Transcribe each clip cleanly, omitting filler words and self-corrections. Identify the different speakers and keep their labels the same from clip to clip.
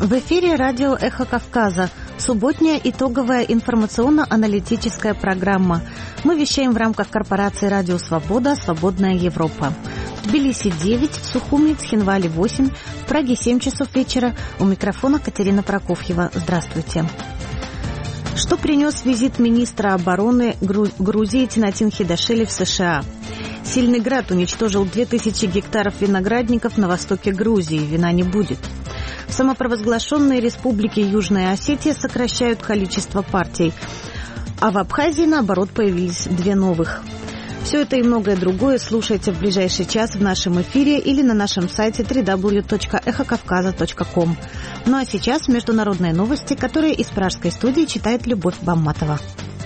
Speaker 1: В эфире радио «Эхо Кавказа», субботняя итоговая информационно-аналитическая программа. Мы вещаем в рамках корпорации «Радио Свобода. Свободная Европа». В Тбилиси 9, в Сухуми, Цхинвале 8, в Праге 7 часов вечера. У микрофона Катерина Прокофьева. Здравствуйте. Что принес визит министра обороны Грузии Тинатин Хидашвили в США? Сильный град уничтожил 2000 гектаров виноградников на востоке Грузии. Вина не будет. В самопровозглашенной республике Южная Осетия сокращают количество партий, а в Абхазии, наоборот, появились 2 новых. Все это и многое другое слушайте в ближайший час в нашем эфире или на нашем сайте www.эхокавказа.ком. Ну а сейчас международные новости, которые из пражской студии читает Любовь Бамматова.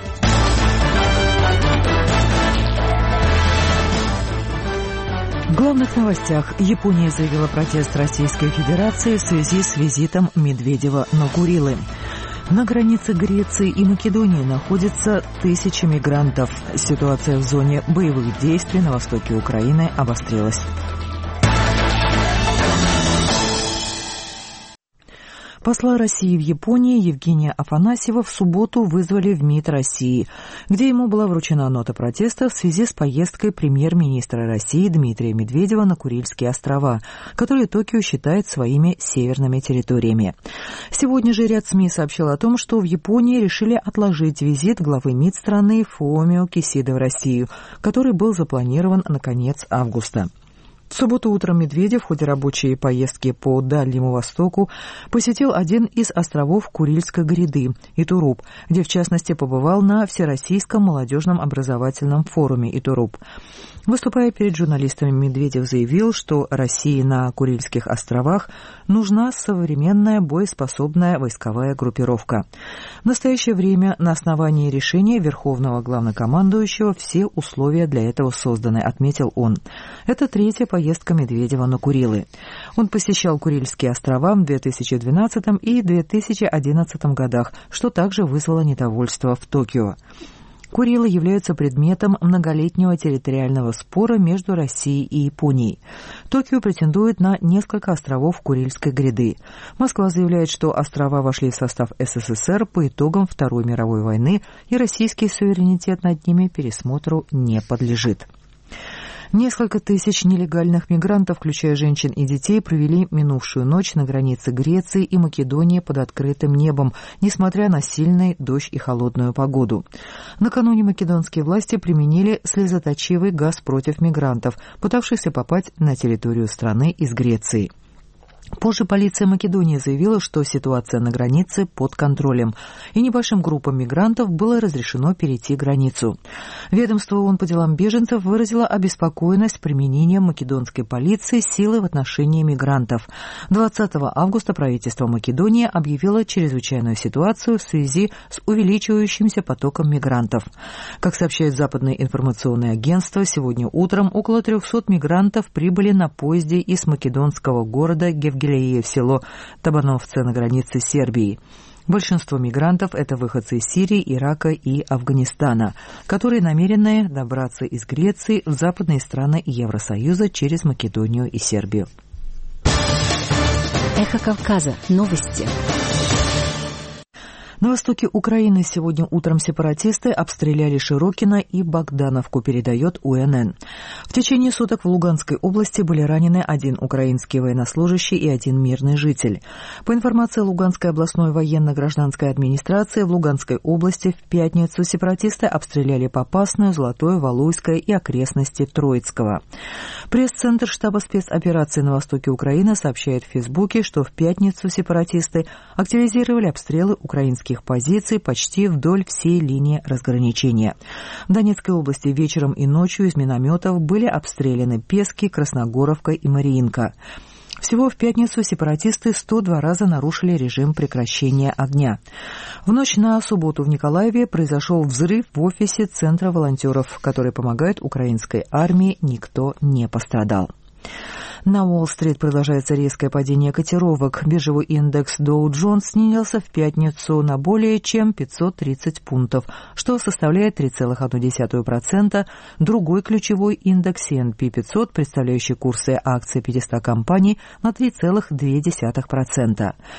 Speaker 2: В главных новостях. Япония заявила протест Российской Федерации в связи с визитом Медведева на Курилы. На границе Греции и Македонии находятся 1000 мигрантов. Ситуация в зоне боевых действий на востоке Украины обострилась. Посла России в Японии Евгения Афанасьева в субботу вызвали в МИД России, где ему была вручена нота протеста в связи с поездкой премьер-министра России Дмитрия Медведева на Курильские острова, которые Токио считает своими северными территориями. Сегодня же ряд СМИ сообщил о том, что в Японии решили отложить визит главы МИД страны Фумио Кисида в Россию, который был запланирован на конец августа. В субботу утром Медведев в ходе рабочей поездки по Дальнему Востоку посетил один из островов Курильской гряды – Итуруп, где в частности побывал на Всероссийском молодежном образовательном форуме Итуруп. Выступая перед журналистами, Медведев заявил, что России на Курильских островах нужна современная боеспособная войсковая группировка. В настоящее время на основании решения Верховного Главнокомандующего все условия для этого созданы, отметил он. Это 3-я поездка Медведева на Курилы. Он посещал Курильские острова в 2012 и 2011 годах, что также вызвало недовольство в Токио. Курилы являются предметом многолетнего территориального спора между Россией и Японией. Токио претендует на несколько островов Курильской гряды. Москва заявляет, что острова вошли в состав СССР по итогам Второй мировой войны, и российский суверенитет над ними пересмотру не подлежит. Несколько тысяч нелегальных мигрантов, включая женщин и детей, провели минувшую ночь на границе Греции и Македонии под открытым небом, несмотря на сильный дождь и холодную погоду. Накануне македонские власти применили слезоточивый газ против мигрантов, пытавшихся попасть на территорию страны из Греции. Позже полиция Македонии заявила, что ситуация на границе под контролем, и небольшим группам мигрантов было разрешено перейти границу. Ведомство ООН по делам беженцев выразило обеспокоенность применением македонской полиции силы в отношении мигрантов. 20 августа правительство Македонии объявило чрезвычайную ситуацию в связи с увеличивающимся потоком мигрантов. Как сообщает западное информационное агентство, сегодня утром около 300 мигрантов прибыли на поезде из македонского города Гевгелия в село Табановце на границе с Сербией. Большинство мигрантов – это выходцы из Сирии, Ирака и Афганистана, которые намерены добраться из Греции в западные страны Евросоюза через Македонию и Сербию.
Speaker 3: Эхо Кавказа. Новости.
Speaker 2: На востоке Украины сегодня утром сепаратисты обстреляли Широкино и Богдановку, передает УНН. В течение суток в Луганской области были ранены 1 украинский военнослужащий и 1 мирный житель. По информации Луганской областной военно-гражданской администрации, в Луганской области в пятницу сепаратисты обстреляли Попасную, Золотое, Валуйское и окрестности Троицкого. Пресс-центр штаба спецоперации на востоке Украины сообщает в Фейсбуке, что в пятницу сепаратисты активизировали обстрелы украинских позиций почти вдоль всей линии разграничения. В Донецкой области вечером и ночью из минометов были обстреляны Пески, Красногоровка и Мариинка. Всего в пятницу сепаратисты 102 раза нарушили режим прекращения огня. В ночь на субботу в Николаеве произошел взрыв в офисе Центра волонтеров, который помогает украинской армии. Никто не пострадал. На Уолл-стрит продолжается резкое падение котировок. Биржевой индекс Dow Jones снизился в пятницу на более чем 530 пунктов, что составляет 3,1%. Другой ключевой индекс S&P 500, представляющий курсы акций 500 компаний, на 3,2%.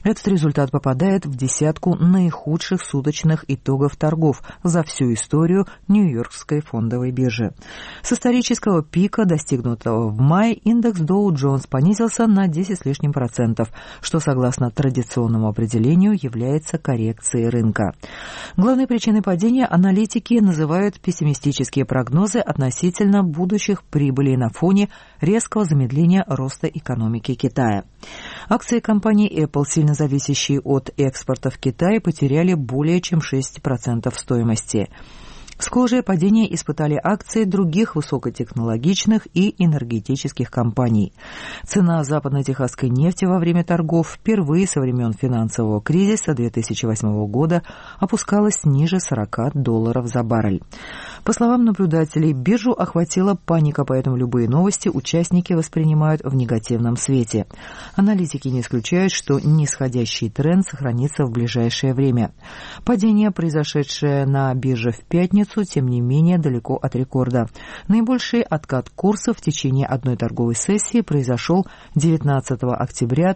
Speaker 2: Этот результат попадает в десятку наихудших суточных итогов торгов за всю историю Нью-Йоркской фондовой биржи. С исторического пика, достигнутого в мае, индекс Dow Jones понизился на 10 с лишним %, что, согласно традиционному определению, является коррекцией рынка. Главной причиной падения аналитики называют пессимистические прогнозы относительно будущих прибылей на фоне резкого замедления роста экономики Китая. Акции компании Apple, сильно зависящие от экспорта в Китай, потеряли более чем 6% стоимости. Схожее падение испытали акции других высокотехнологичных и энергетических компаний. Цена западно-техасской нефти во время торгов впервые со времен финансового кризиса 2008 года опускалась ниже $40 за баррель. По словам наблюдателей, биржу охватила паника, поэтому любые новости участники воспринимают в негативном свете. Аналитики не исключают, что нисходящий тренд сохранится в ближайшее время. Падение, произошедшее на бирже в пятницу, тем не менее, далеко от рекорда. Наибольший откат курса в течение одной торговой сессии произошел 19 октября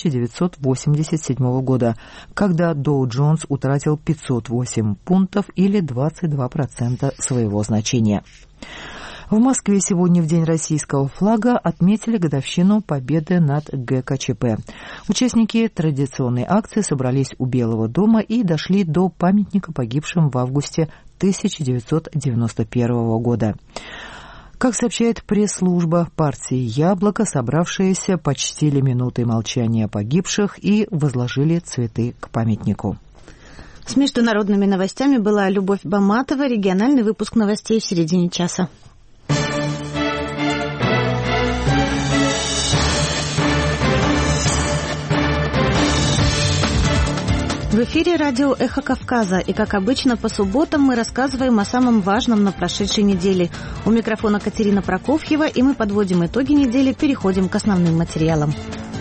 Speaker 2: 1987 года, когда Dow Jones утратил 508 пунктов или 22% своего значения. В Москве сегодня, в День российского флага, отметили годовщину победы над ГКЧП. Участники традиционной акции собрались у Белого дома и дошли до памятника погибшим в августе 1991 года. Как сообщает пресс-служба партии «Яблоко», собравшиеся почтили минутой молчания погибших и возложили цветы к памятнику.
Speaker 1: С международными новостями была Любовь Баматова. Региональный выпуск новостей в середине часа. В эфире радио «Эхо Кавказа», и, как обычно, по субботам мы рассказываем о самом важном на прошедшей неделе. У микрофона Катерина Прокофьева, и мы подводим итоги недели, переходим к основным материалам.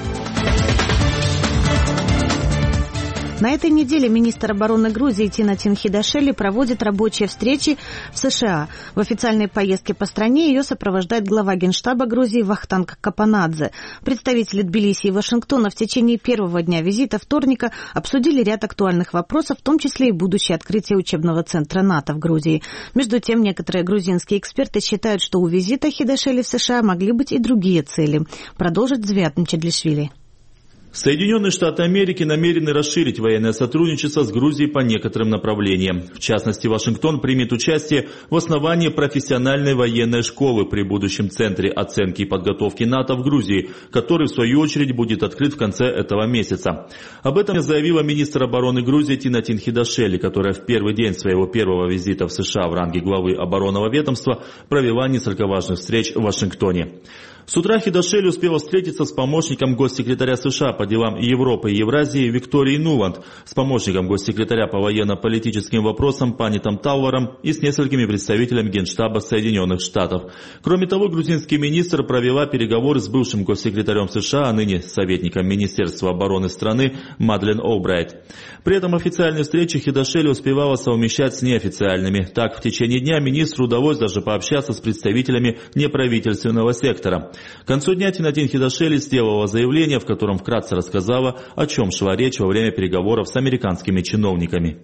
Speaker 1: На этой неделе министр обороны Грузии Тинатин Хидашели проводит рабочие встречи в США. В официальной поездке по стране ее сопровождает глава Генштаба Грузии Вахтанг Капанадзе. Представители Тбилиси и Вашингтона в течение первого дня визита вторника обсудили ряд актуальных вопросов, в том числе и будущее открытие учебного центра НАТО в Грузии. Между тем, некоторые грузинские эксперты считают, что у визита Хидашели в США могли быть и другие цели. Продолжит Звиат Мчедлишвили.
Speaker 4: Соединенные Штаты Америки намерены расширить военное сотрудничество с Грузией по некоторым направлениям. В частности, Вашингтон примет участие в основании профессиональной военной школы при будущем Центре оценки и подготовки НАТО в Грузии, который, в свою очередь, будет открыт в конце этого месяца. Об этом заявила министр обороны Грузии Тинатин Хидашели, которая в первый день своего первого визита в США в ранге главы оборонного ведомства провела несколько важных встреч в Вашингтоне. С утра Хидашели успела встретиться с помощником госсекретаря США по делам Европы и Евразии Викторией Нуланд, с помощником госсекретаря по военно-политическим вопросам Панитом Тауэром и с несколькими представителями Генштаба Соединенных Штатов. Кроме того, грузинский министр провела переговоры с бывшим госсекретарем США, а ныне советником Министерства обороны страны Мадлен Олбрайт. При этом официальные встречи Хидашели успевала совмещать с неофициальными. Так, в течение дня министру удалось даже пообщаться с представителями неправительственного сектора. К концу дня Тинатин Хидашели сделала заявление, в котором вкратце рассказала, о чем шла речь во время переговоров с американскими чиновниками.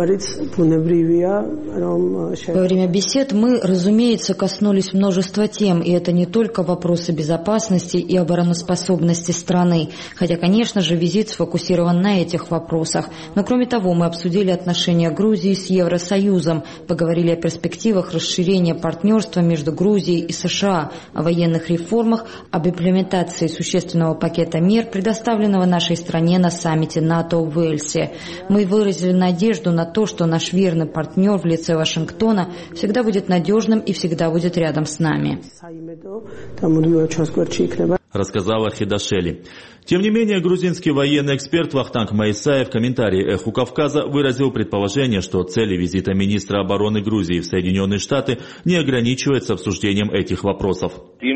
Speaker 3: Во время бесед мы, разумеется, коснулись множества тем, и это не только вопросы безопасности и обороноспособности страны, хотя, конечно же, визит сфокусирован на этих вопросах. Но, кроме того, мы обсудили отношения Грузии с Евросоюзом, поговорили о перспективах расширения партнерства между Грузией и США, о военных реформах, об имплементации существенного пакета мер, предоставленного нашей стране на саммите НАТО в Уэльсе. Мы выразили надежду на то, что наш верный партнер в лице Вашингтона всегда будет надежным и всегда будет рядом с нами.
Speaker 4: Рассказала Хидашели. Тем не менее, грузинский военный эксперт Вахтанг Маисаев в комментарии «Эху Кавказа» выразил предположение, что цели визита министра обороны Грузии в Соединенные Штаты не ограничиваются обсуждением этих вопросов.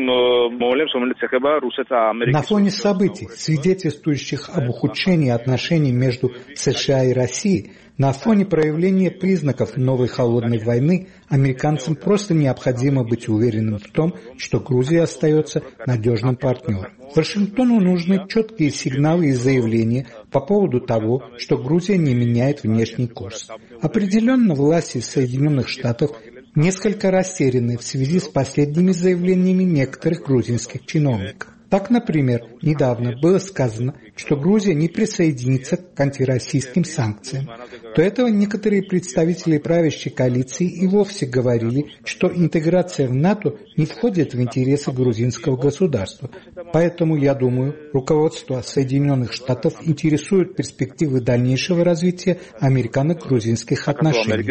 Speaker 5: На фоне событий, свидетельствующих об ухудшении отношений между США и Россией, на фоне проявления признаков новой холодной войны, американцам просто необходимо быть уверенным в том, что Грузия остается надежным партнером. Вашингтону нужны четкие четкие сигналы и заявления по поводу того, что Грузия не меняет внешний курс. Определенно, власти Соединенных Штатов несколько растеряны в связи с последними заявлениями некоторых грузинских чиновников. Так, например, недавно было сказано, что Грузия не присоединится к антироссийским санкциям. До этого некоторые представители правящей коалиции и вовсе говорили, что интеграция в НАТО не входит в интересы грузинского государства. Поэтому, я думаю, руководство Соединенных Штатов интересует перспективы дальнейшего развития американо-грузинских отношений.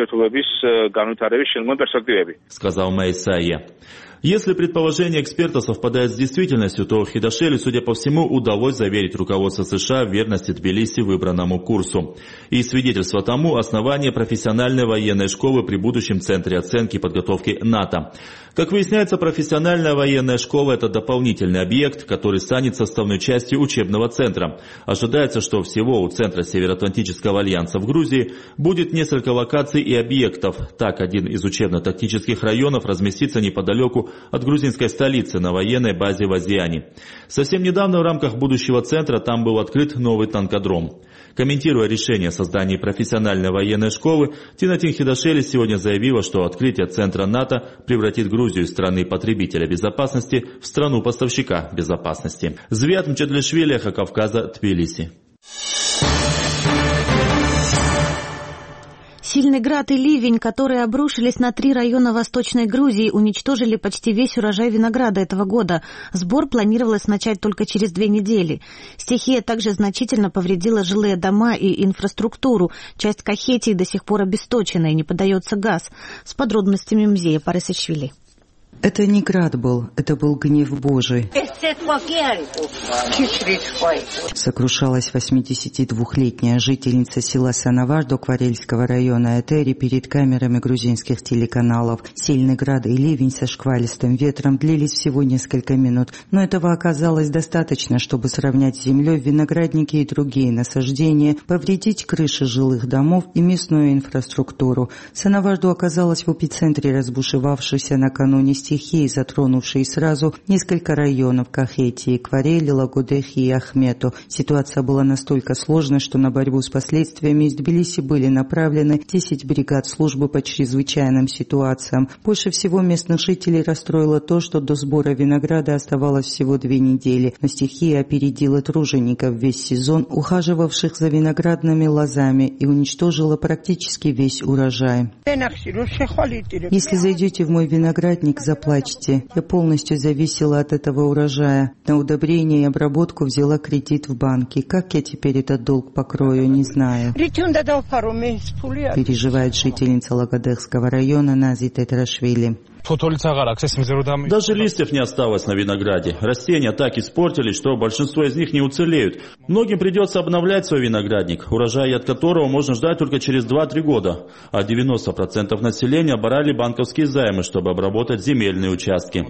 Speaker 4: Сказал Майсайя. Если предположение эксперта совпадает с действительностью, то Хидашвили, судя по всему, удалось заверить руководство США в верности Тбилиси выбранному курсу. И свидетельство тому — основание профессиональной военной школы при будущем Центре оценки и подготовки НАТО. Как выясняется, профессиональная военная школа — это дополнительный объект, который станет составной частью учебного центра. Ожидается, что всего у Центра Североатлантического альянса в Грузии будет несколько локаций и объектов. Так, один из учебно-тактических районов разместится неподалеку от грузинской столицы на военной базе в Азиане. Совсем недавно в рамках будущего центра там был открыт новый танкодром. Комментируя решение о создании профессиональной военной школы, Тинатин Хидашвили сегодня заявила, что открытие центра НАТО превратит Грузию из страны потребителя безопасности в страну поставщика безопасности. Звиат Мчедлишвили, Эхо Кавказа, Тбилиси.
Speaker 1: Сильный град и ливень, которые обрушились на 3 района Восточной Грузии, уничтожили почти весь урожай винограда этого года. Сбор планировалось начать только через 2 недели. Стихия также значительно повредила жилые дома и инфраструктуру. Часть Кахетии до сих пор обесточена и не подается газ. С подробностями Мзея Парисашвили.
Speaker 6: Это не град был, это был гнев Божий. Сокрушалась 82-летняя жительница села Санавардо Кварельского района Этери перед камерами грузинских телеканалов. Сильный град и ливень со шквалистым ветром длились всего несколько минут, но этого оказалось достаточно, чтобы сравнять с землей виноградники и другие насаждения, повредить крыши жилых домов и местную инфраструктуру. Санавардо оказалась в эпицентре разбушевавшейся накануне стихии, затронувшей сразу несколько районов Кахетии, Кварели, Лагодехи и Ахмету. Ситуация была настолько сложной, что на борьбу с последствиями из Тбилиси были направлены 10 бригад службы по чрезвычайным ситуациям. Больше всего местных жителей расстроило то, что до сбора винограда оставалось всего 2 недели, но стихия опередила тружеников весь сезон, ухаживавших за виноградными лозами, и уничтожила практически весь урожай. Если зайдете в мой виноградник, заплачьте. Я полностью зависела от этого урожая. На удобрение и обработку взяла кредит в банке. Как я теперь этот долг покрою, не знаю. Переживает жительница Лагодехского района Нази Тетрашвили.
Speaker 4: Даже листьев не осталось на винограде. Растения так испортились, что большинство из них не уцелеют. Многим придется обновлять свой виноградник, урожай от которого можно ждать только через 2-3 года. А 90% населения брали банковские займы, чтобы обработать земельные участки.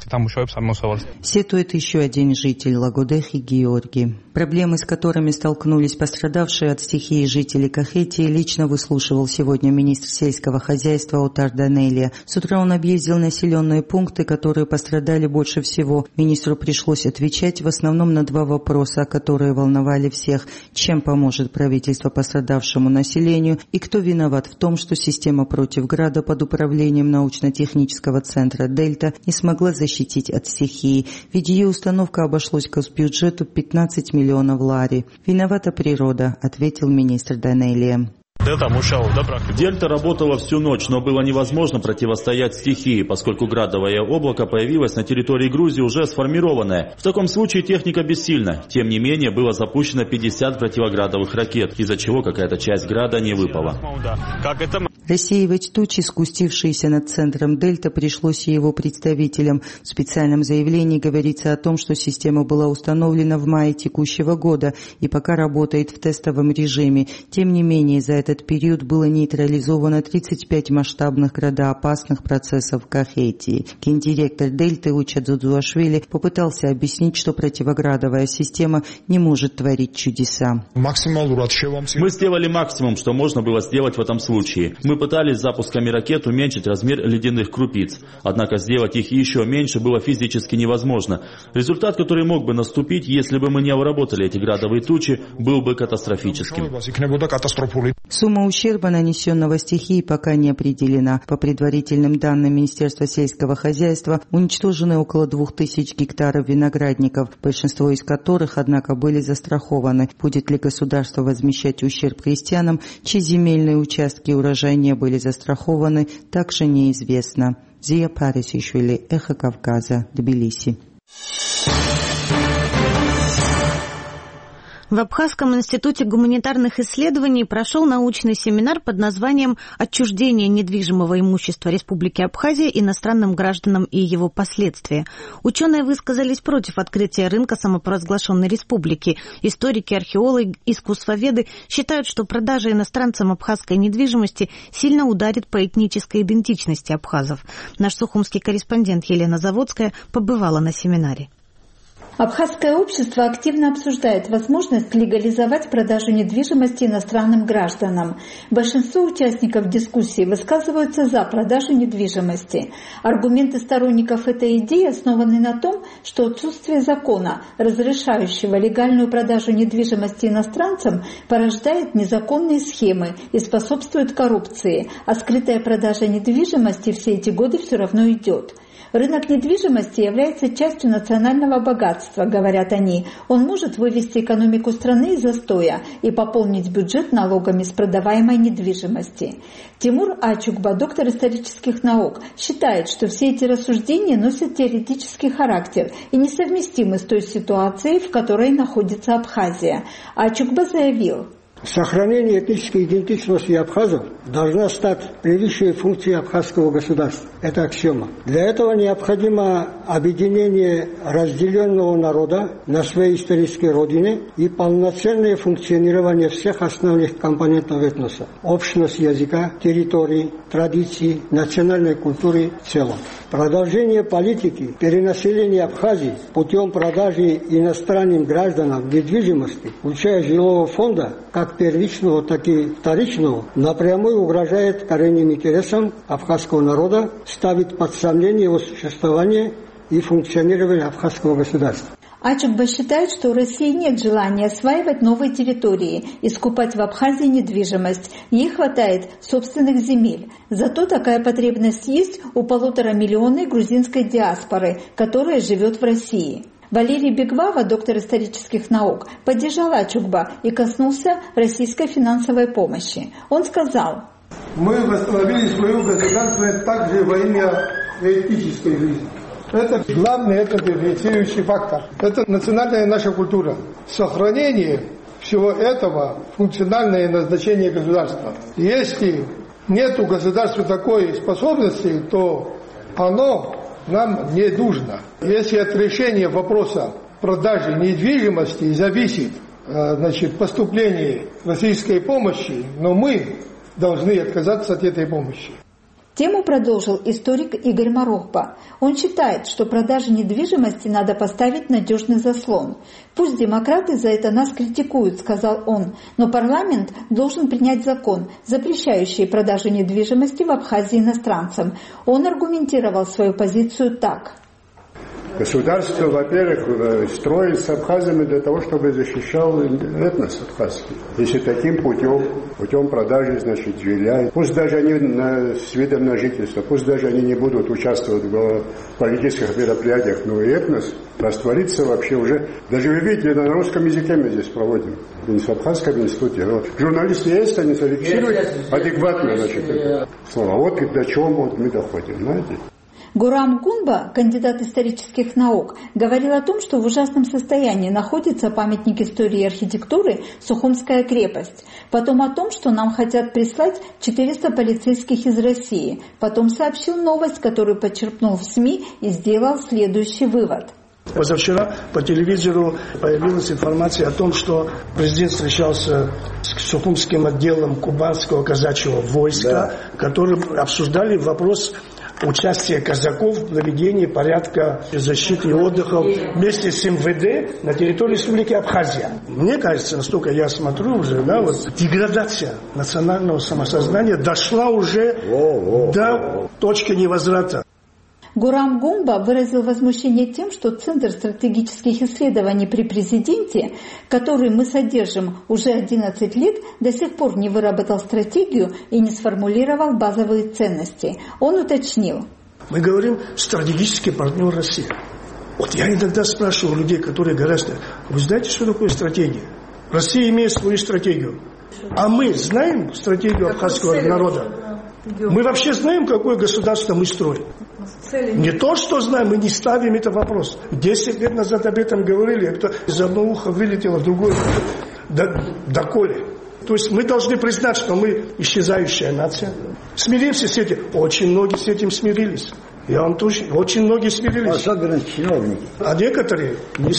Speaker 6: Сетует еще один житель Лагодехи Георгий. Проблемы, с которыми столкнулись пострадавшие от стихии жители Кахетии, лично выслушивал сегодня министр сельского хозяйства Отар Данелия. С утра он объездил населенные пункты, которые пострадали больше всего. Министру пришлось отвечать в основном на 2 вопроса, которые волновали всех. Чем поможет правительство пострадавшему населению и кто виноват в том, что система против града под управлением научно-технического центра «Дельта» не смогла защитить от стихии, ведь ее установка обошлась госбюджету 15 миллионов лари. «Виновата природа», ответил министр Данелия.
Speaker 4: Дельта работала всю ночь, но было невозможно противостоять стихии, поскольку градовое облако появилось на территории Грузии уже сформированное. В таком случае техника бессильна. Тем не менее, было запущено 50 противоградовых ракет, из-за чего какая-то часть града не выпала.
Speaker 6: Рассеивать тучи, скустившиеся над центром Дельта, пришлось и его представителям. В специальном заявлении говорится о том, что система была установлена в мае текущего года и пока работает в тестовом режиме. Тем не менее, за этот период было нейтрализовано 35 масштабных градоопасных процессов в Кахетии. Гендиректор Дельты Уча Дзудзуашвили попытался объяснить, что противоградовая система не может творить чудеса.
Speaker 4: Мы сделали максимум, что можно было сделать в этом случае. Мы пытались с запусками ракет уменьшить размер ледяных крупиц. Однако сделать их еще меньше было физически невозможно. Результат, который мог бы наступить, если бы мы не обработали эти градовые тучи, был бы катастрофическим.
Speaker 6: Сумма ущерба, нанесенного стихией, пока не определена. По предварительным данным Министерства сельского хозяйства, уничтожены около 2000 гектаров виноградников, большинство из которых, однако, были застрахованы. Будет ли государство возмещать ущерб крестьянам, чьи земельные участки и урожай не были застрахованы, также неизвестно. Зия Парисишвили, Эхо Кавказа, Тбилиси.
Speaker 1: В Абхазском институте гуманитарных исследований прошел научный семинар под названием «Отчуждение недвижимого имущества Республики Абхазия иностранным гражданам и его последствия». Ученые высказались против открытия рынка самопровозглашенной республики. Историки, археологи, искусствоведы считают, что продажа иностранцам абхазской недвижимости сильно ударит по этнической идентичности абхазов. Наш сухумский корреспондент Елена Заводская побывала на семинаре.
Speaker 7: Абхазское общество активно обсуждает возможность легализовать продажу недвижимости иностранным гражданам. Большинство участников дискуссии высказываются за продажу недвижимости. Аргументы сторонников этой идеи основаны на том, что отсутствие закона, разрешающего легальную продажу недвижимости иностранцам, порождает незаконные схемы и способствует коррупции, а скрытая продажа недвижимости все эти годы все равно идет. Рынок недвижимости является частью национального богатства, говорят они. Он может вывести экономику страны из застоя и пополнить бюджет налогами с продаваемой недвижимости. Тимур Ачукба, доктор исторических наук, считает, что все эти рассуждения носят теоретический характер и несовместимы с той ситуацией, в которой находится Абхазия. Ачукба заявил:
Speaker 8: сохранение этнической идентичности абхазов должна стать превыше функции абхазского государства. Это аксиома. Для этого необходимо объединение разделенного народа на своей исторической родине и полноценное функционирование всех основных компонентов этноса. Общность языка, территории, традиций, национальной культуры в целом. Продолжение политики перенаселения Абхазии путем продажи иностранным гражданам недвижимости, включая жилого фонда, как первичного, так и вторичного, напрямую угрожает коренным интересам абхазского народа, ставит под сомнение его существование и функционирование абхазского государства.
Speaker 7: Ачукба считает, что у России нет желания осваивать новые территории и скупать в Абхазии недвижимость. Ей хватает собственных земель. Зато такая потребность есть у 1,5 миллиона грузинской диаспоры, которая живет в России. Валерий Бегвава, доктор исторических наук, поддержал Ачукба и коснулся российской финансовой помощи. Он сказал:
Speaker 9: мы восстановили свою государственность также во имя этнической жизни. Это главный, это дифференцирующий фактор. Это национальная наша культура. Сохранение всего этого – функциональное назначение государства. Если нет у государства такой способности, то оно нам не нужно. Если от решения вопроса продажи недвижимости зависит поступление российской помощи, но мы должны отказаться от этой помощи.
Speaker 7: Тему продолжил историк Игорь Марохба. Он считает, что продаже недвижимости надо поставить надежный заслон. «Пусть демократы за это нас критикуют», — сказал он, «но парламент должен принять закон, запрещающий продажу недвижимости в Абхазии иностранцам». Он аргументировал свою позицию так.
Speaker 10: Государство, во-первых, строит с абхазами для того, чтобы защищал этнос абхазский. Если таким путем продажи, жилья, пусть даже они с видом на жительство, пусть даже они не будут участвовать в политических мероприятиях, но и этнос растворится вообще уже. Даже вы видите, на русском языке мы здесь проводим, в Абхазском институте. Журналисты есть, они зафиксируют адекватно, слова. Вот до чего мы доходим, знаете.
Speaker 7: Гурам Гунба, кандидат исторических наук, говорил о том, что в ужасном состоянии находится памятник истории и архитектуры Сухумская крепость. Потом о том, что нам хотят прислать 400 полицейских из России. Потом сообщил новость, которую подчеркнул в СМИ и сделал следующий вывод.
Speaker 11: Позавчера по телевизору появилась информация о том, что президент встречался с Сухумским отделом кубанского казачьего войска, которые обсуждали вопрос участие казаков в наведении порядка защиты и отдыха вместе с МВД на территории Республики Абхазия. Мне кажется, насколько я смотрю уже, деградация национального самосознания дошла уже до точки невозврата.
Speaker 7: Гурам Гумба выразил возмущение тем, что Центр стратегических исследований при президенте, который мы содержим уже 11 лет, до сих пор не выработал стратегию и не сформулировал базовые ценности. Он уточнил.
Speaker 11: Мы говорим стратегический партнер России. Вот я иногда спрашиваю людей, которые говорят, вы знаете, что такое стратегия? Россия имеет свою стратегию. А мы знаем стратегию абхазского народа? Мы вообще знаем, какое государство мы строим? Не то, что знаем, мы не ставим этот вопрос. 10 лет назад об этом говорили, это из одного уха вылетело в другое. Доколе. То есть мы должны признать, что мы исчезающая нация. Смиримся с этим. Очень многие с этим смирились. Я вам тоже, очень многие смирились.
Speaker 8: Особенно чиновники.
Speaker 11: А некоторые не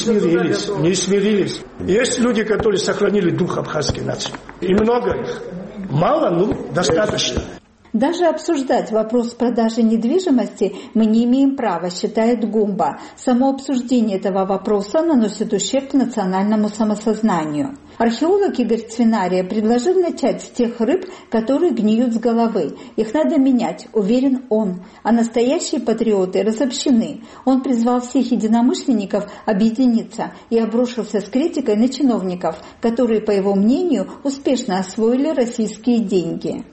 Speaker 11: смирились. Есть люди, которые сохранили дух абхазской нации. И много их. Мало, но достаточно.
Speaker 7: Даже обсуждать вопрос продажи недвижимости мы не имеем права, считает Гумба. Само обсуждение этого вопроса наносит ущерб национальному самосознанию. Археолог Игорь Цвинария предложил начать с тех рыб, которые гниют с головы. Их надо менять, уверен он. А настоящие патриоты разобщены. Он призвал всех единомышленников объединиться и обрушился с критикой на чиновников, которые, по его мнению, успешно освоили российские деньги.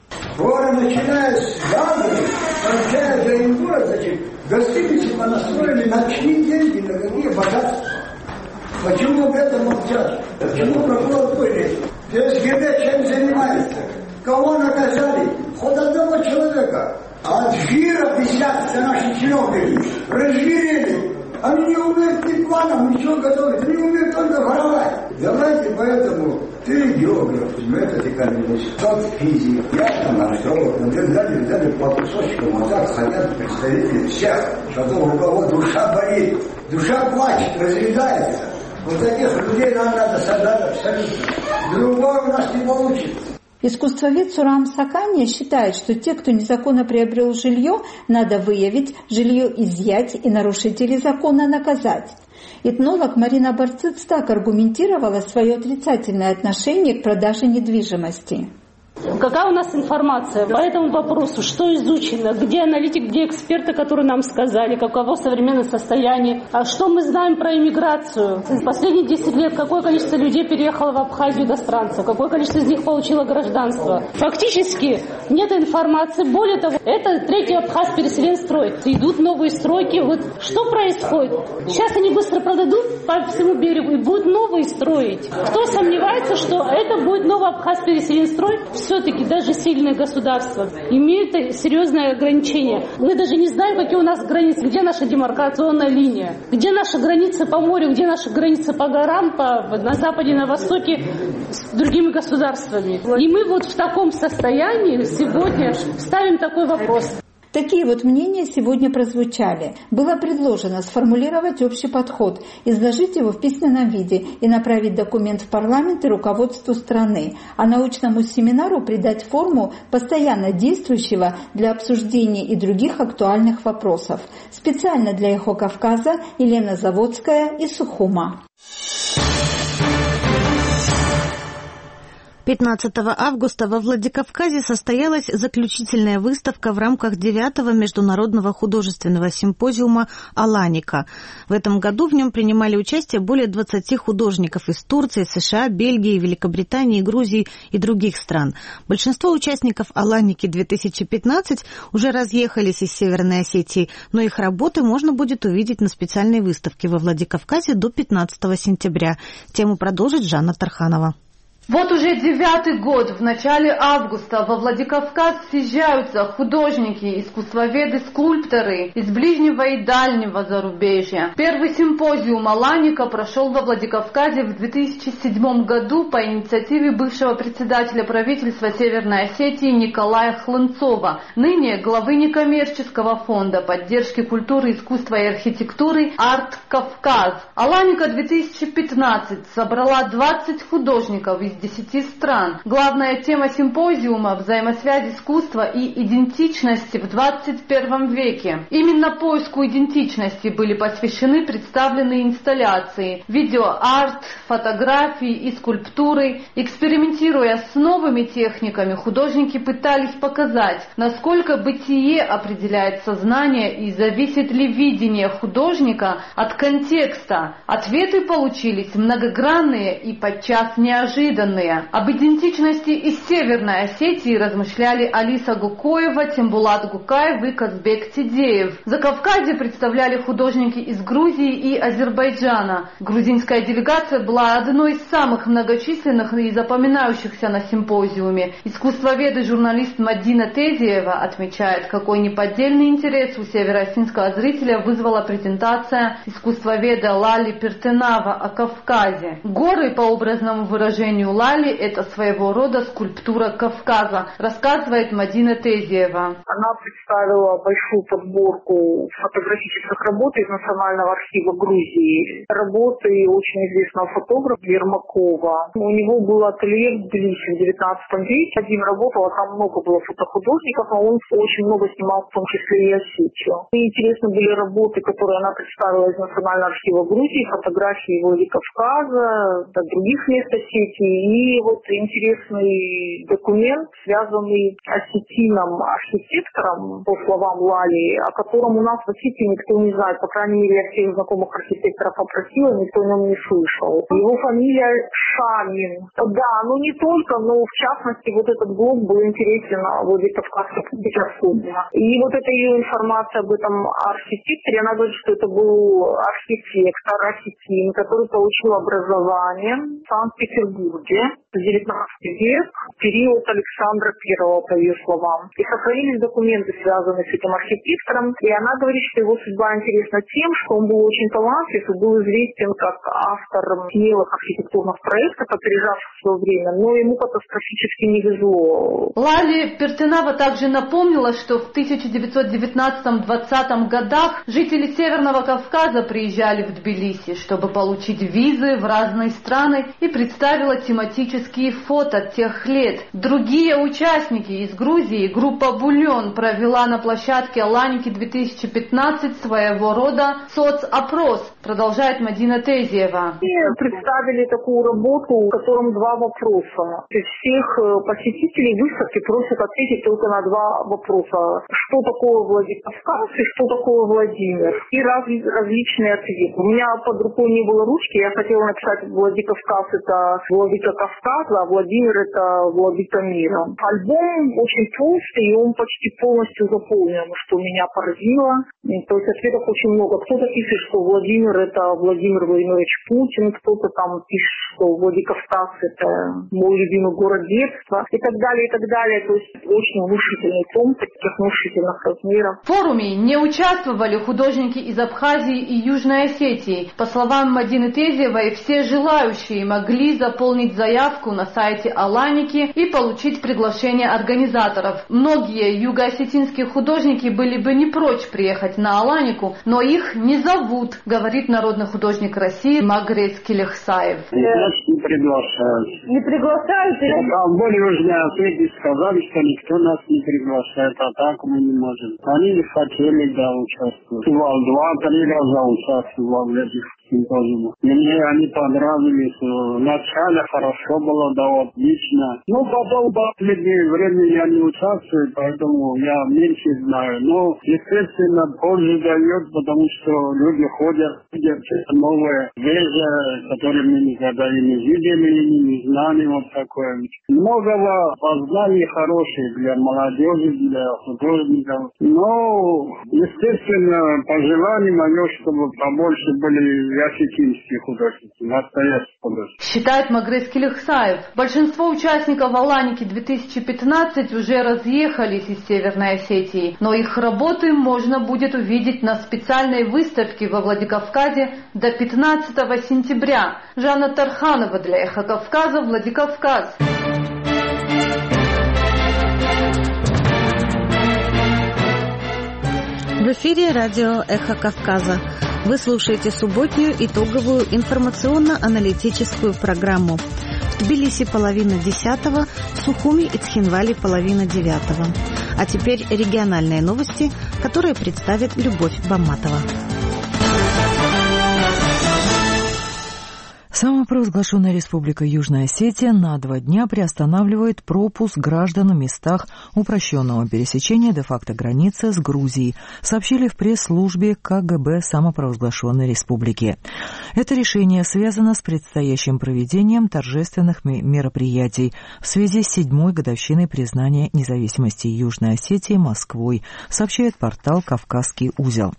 Speaker 12: Воры, начиная с Гагры, кончая Оренбургом, гостиницы понастроили на чьи деньги, на какие богатства. Почему об этом молчат? Почему прокуратура? СГБ чем занимается? Кого наказали? Хоть одного человека. А от жира висят наши чиновники. Разжирели. Они не умеют ни планом, ничего готовить. Они умеют только воровать. Давайте поэтому ты географ, этот экономист, тот физик, я там археолог, взяли по кусочкам, вот так хотят представители всех, что у кого душа болит, душа плачет, разъедается. Вот таких людей нам надо собрать абсолютно. Другого у нас не получится.
Speaker 7: Искусствовед Сурам Сакания считает, что те, кто незаконно приобрел жилье, надо выявить, жилье изъять и нарушителей закона наказать. Этнолог Марина Барциц так аргументировала свое отрицательное отношение к продаже недвижимости.
Speaker 13: Какая у нас информация по этому вопросу? Что изучено? Где аналитик, где эксперты, которые нам сказали, каково современное состояние? А что мы знаем про иммиграцию? За последние 10 лет какое количество людей переехало в Абхазию иностранцев? Какое количество из них получило гражданство? Фактически нет информации. Более того, это третий Абхаз-Переселенстрой. Идут новые стройки. Вот что происходит? Сейчас они быстро продадут по всему берегу и будут новые строить. Кто сомневается, что это будет новый Абхаз-Переселенстрой? Все-таки даже сильные государства имеют серьезные ограничения. Мы даже не знаем, какие у нас границы, где наша демаркационная линия, где наши границы по морю, где наши границы по горам, на западе, на востоке с другими государствами. И мы вот в таком состоянии сегодня ставим такой вопрос.
Speaker 7: Такие вот мнения сегодня прозвучали. Было предложено сформулировать общий подход, изложить его в письменном виде и направить документ в парламент и руководству страны, а научному семинару придать форму постоянно действующего для обсуждения и других актуальных вопросов. Специально для «Эхо Кавказа» Елена Заводская из Сухума.
Speaker 1: 15 августа во Владикавказе состоялась заключительная выставка в рамках 9-го международного художественного симпозиума «Аланика». В этом году в нем принимали участие более 20 художников из Турции, США, Бельгии, Великобритании, Грузии и других стран. Большинство участников «Аланики-2015» уже разъехались из Северной Осетии, но их работы можно будет увидеть на специальной выставке во Владикавказе до 15 сентября. Тему продолжит Жанна Тарханова.
Speaker 14: Вот уже 9-й год, в начале августа, во Владикавказ съезжаются художники, искусствоведы, скульпторы из ближнего и дальнего зарубежья. Первый симпозиум «Аланика» прошел во Владикавказе в 2007 году по инициативе бывшего председателя правительства Северной Осетии Николая Хлынцова, ныне главы некоммерческого фонда поддержки культуры, искусства и архитектуры «Арт Кавказ». «Аланика-2015» собрала 20 художников из из 10 стран. Главная тема симпозиума – взаимосвязь искусства и идентичности в 21 веке. Именно поиску идентичности были посвящены представленные инсталляции, видеоарт, фотографии и скульптуры. Экспериментируя с новыми техниками, художники пытались показать, насколько бытие определяет сознание и зависит ли видение художника от контекста. Ответы получились многогранные и подчас неожиданные. Об идентичности из Северной Осетии размышляли Алиса Гукоева, Тембулат Гукаев и Казбек Тидеев. Закавказье представляли художники из Грузии и Азербайджана. Грузинская делегация была одной из самых многочисленных и запоминающихся на симпозиуме. Искусствовед и журналист Мадина Тезиева отмечает, какой неподдельный интерес у североосетинского зрителя вызвала презентация искусствоведа Лали Пертенава о Кавказе. Горы, по образному выражению Лали, это своего рода скульптура Кавказа, рассказывает Мадина Тезиева.
Speaker 15: Она представила большую подборку фотографических работ из Национального архива Грузии. Работы очень известного фотографа Ермакова. У него был ателье в Тбилиси в 19 веке. Один работал, а там много было фотохудожников, а он очень много снимал, в том числе и Осетию. И интересны были работы, которые она представила из Национального архива Грузии, фотографии Владикавказа, других мест Осетии. И вот интересный документ, связанный с осетином-архитектором, по словам Лали, о котором у нас в Осетии никто не знает. По крайней мере, я всех знакомых архитекторов опросила, никто о нем не слышал. Его фамилия Шамин. Да, ну не только, но в частности вот этот блог был интересен Владикавказской публике особенно. И вот эта ее информация об этом архитекторе, она говорит, что это был архитектор осетин, который получил образование в Санкт-Петербурге в 19 век, период Александра I, по ее словам. И сохранились документы, связанные с этим архитектором. И она говорит, что его судьба интересна тем, что он был очень талантлив и был известен как автор смелых архитектурных проектов, опережавших свое время, но ему катастрофически не везло.
Speaker 14: Лали Пертенава также напомнила, что в 1919-20 годах жители Северного Кавказа приезжали в Тбилиси, чтобы получить визы в разные страны, и представила тематические фото тех лет. Другие участники из Грузии, группа «Бульон», провела на площадке Аланики 2015 своего рода соцопрос, продолжает Мадина Тезиева.
Speaker 15: Мы представили такую работу, в котором два вопроса. Всех посетителей выставки просят ответить только на два вопроса. Что такое Владикавказ и что такое Владимир? И различные ответы. У меня под рукой не было ручки, я хотела написать Владикавказ — это Владыка Кавказа, а Владимир — это Владыка мира. Альбом очень толстый, и он почти полностью заполнен, что меня поразило. То есть ответов очень много. Кто-то пишет, что Владимир — это Владимир Владимирович Путин, кто-то там пишет, что Владикавказ — это мой любимый город детства, и так далее, и так далее. То есть очень внушительный том, таких внушительных размеров.
Speaker 14: В форуме не участвовали художники из Абхазии и Южной Осетии. По словам Мадины Тезиевой, все желающие могли заполнить заявку на сайте Аланики и получить приглашение организаторов. Многие югоосетинские художники были бы не прочь приехать на Аланику, но их не зовут, говорит народный художник России Магрес Келехсаев.
Speaker 16: Нас не приглашают.
Speaker 14: Не приглашают?
Speaker 16: А в более Южной Осетии сказали, что никто нас не приглашает, а так мы не можем. Они не хотели, участвовать. 2-3 раза участвовал в этих симпозиумах. Мне они понравились. Вначале хорошо было, отлично. Но потом в последнее время я не участвую, поэтому я меньше знаю. Но, естественно, позже дает, потому что люди ходят, видят новые вещи, которые мы никогда и не видели, и не знали, вот такое. Многого познаний хороших для молодежи, для художников. Но, естественно, пожелание мое, чтобы побольше были осетинские художники, настоящие художники.
Speaker 14: Считает Магрес Келехсаев. Большинство участников Аланики 2015 уже разъехались из Северной Осетии, но их работы можно будет увидеть на специальной выставке во Владикавказе до 15 сентября. Жанна Тарханова для «Эхо Кавказа», Владикавказ.
Speaker 1: В эфире радио «Эхо Кавказа». Вы слушаете субботнюю итоговую информационно-аналитическую программу. В Тбилиси половина 10, Сухуми и Цхинвали половина 9. А теперь региональные новости, которые представит Любовь Бамматова.
Speaker 2: Самопровозглашенная Республика Южная Осетия на 2 дня приостанавливает пропуск граждан в местах упрощенного пересечения де-факто границы с Грузией, сообщили в пресс-службе КГБ самопровозглашенной республики. Это решение связано с предстоящим проведением торжественных мероприятий в связи с 7-й годовщиной признания независимости Южной Осетии Москвой, сообщает портал «Кавказский узел».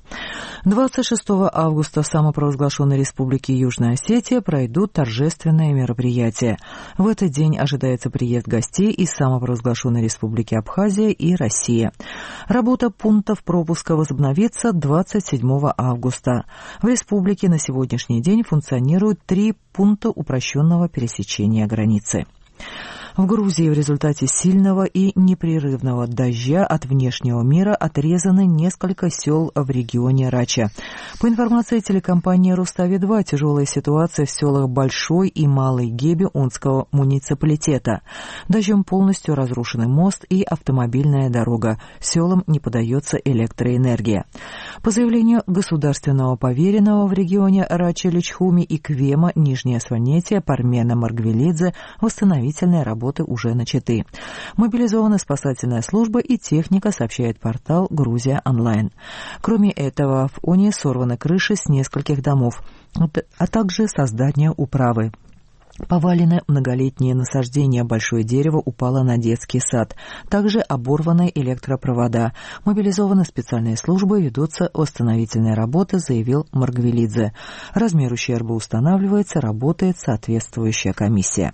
Speaker 2: 26 августа в самопровозглашенной Республике Южная Осетия пройдут торжественные мероприятия. В этот день ожидается приезд гостей из самопровозглашенной Республики Абхазия и Россия. Работа пунктов пропуска возобновится 27 августа. В республике на сегодняшний день функционируют 3 пункта упрощенного пересечения границы. В Грузии в результате сильного и непрерывного дождя от внешнего мира отрезаны несколько сел в регионе Рача. По информации телекомпании «Рустави-2», тяжелая ситуация в селах Большой и Малый Геби Унского муниципалитета. Дождем полностью разрушены мост и автомобильная дорога. Селам не подается электроэнергия. По заявлению государственного поверенного в регионе Рача-Личхуми и Квема Нижнее Сванетия Пармена Маргвелидзе восстановительные работы уже начаты. Мобилизована спасательная служба и техника, сообщает портал «Грузия онлайн». Кроме этого, в Оне сорваны крыши с нескольких домов, а также создание управы. Повалены многолетние насаждения, большое дерево упало на детский сад. Также оборваны электропровода. Мобилизованы специальные службы, ведутся восстановительные работы, заявил Маргвелидзе. Размер ущерба устанавливается, работает соответствующая комиссия.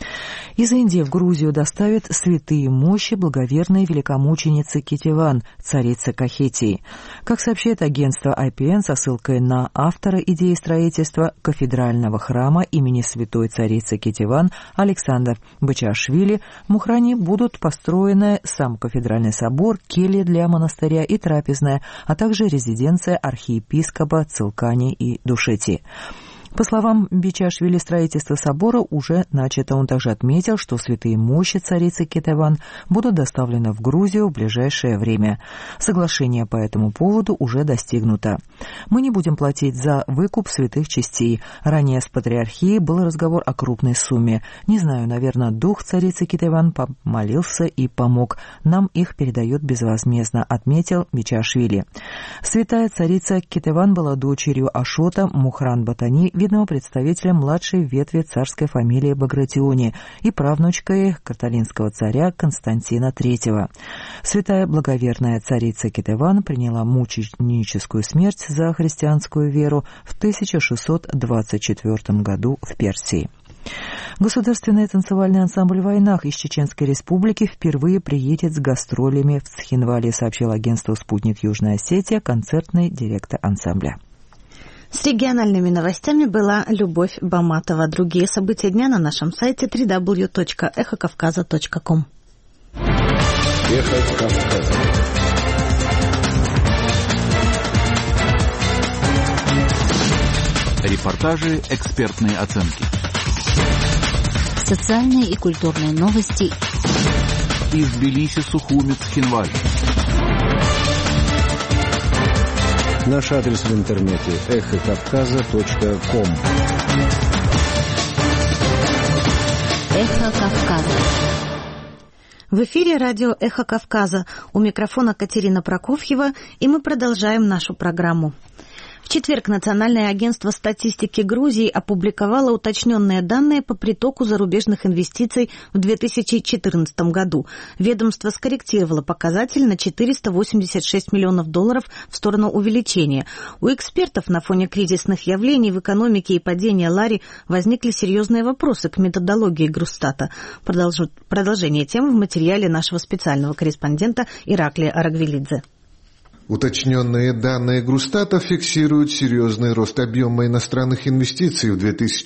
Speaker 2: Из Индии в Грузию доставят святые мощи благоверной великомученицы Кетеван, царицы Кахетии. Как сообщает агентство IPN со ссылкой на автора идеи строительства кафедрального храма имени святой царицы Кетеван Александра Бачашвили, в Мухране будут построены сам кафедральный собор, келья для монастыря и трапезная, а также резиденция архиепископа Цилкани и Душети. По словам Бичашвили, строительство собора уже начато. Он также отметил, что святые мощи царицы Кетеван будут доставлены в Грузию в ближайшее время. Соглашение по этому поводу уже достигнуто. Мы не будем платить за выкуп святых частей. Ранее с патриархией был разговор о крупной сумме. Не знаю, наверное, дух царицы Кетеван помолился и помог. Нам их передают безвозмездно, отметил Бичашвили. Святая царица Кетеван была дочерью Ашота Мухран-Батани, видного представителя младшей ветви царской фамилии Багратиони и правнучкой каталинского царя Константина III. Святая благоверная царица Кетеван приняла мученическую смерть за христианскую веру в 1624 году в Персии. Государственный танцевальный ансамбль «Войнах» из Чеченской Республики впервые приедет с гастролями в Цхинвали, сообщил агентству «Спутник Южная Осетия» концертный директор ансамбля.
Speaker 1: С региональными новостями была Любовь Бамматова. Другие события дня на нашем сайте www.эхокавказа.ком.
Speaker 17: Эхо Кавказа. Репортажи, экспертные оценки.
Speaker 18: Социальные и культурные новости.
Speaker 17: Из Тбилиси, Сухуми, Цхинвали.
Speaker 19: Наш адрес в интернете эхокавказа.ком.
Speaker 18: Эхо Кавказа.
Speaker 1: В эфире радио «Эхо Кавказа». У микрофона Катерина Прокофьева, и мы продолжаем нашу программу. В четверг Национальное агентство статистики Грузии опубликовало уточненные данные по притоку зарубежных инвестиций в 2014 году. Ведомство скорректировало показатель на $486 миллионов в сторону увеличения. У экспертов на фоне кризисных явлений в экономике и падения лари возникли серьезные вопросы к методологии Грустата. Продолжение темы в материале нашего специального корреспондента Ираклия Арагвелидзе.
Speaker 20: Уточненные данные Грустата фиксируют серьезный рост объема иностранных инвестиций в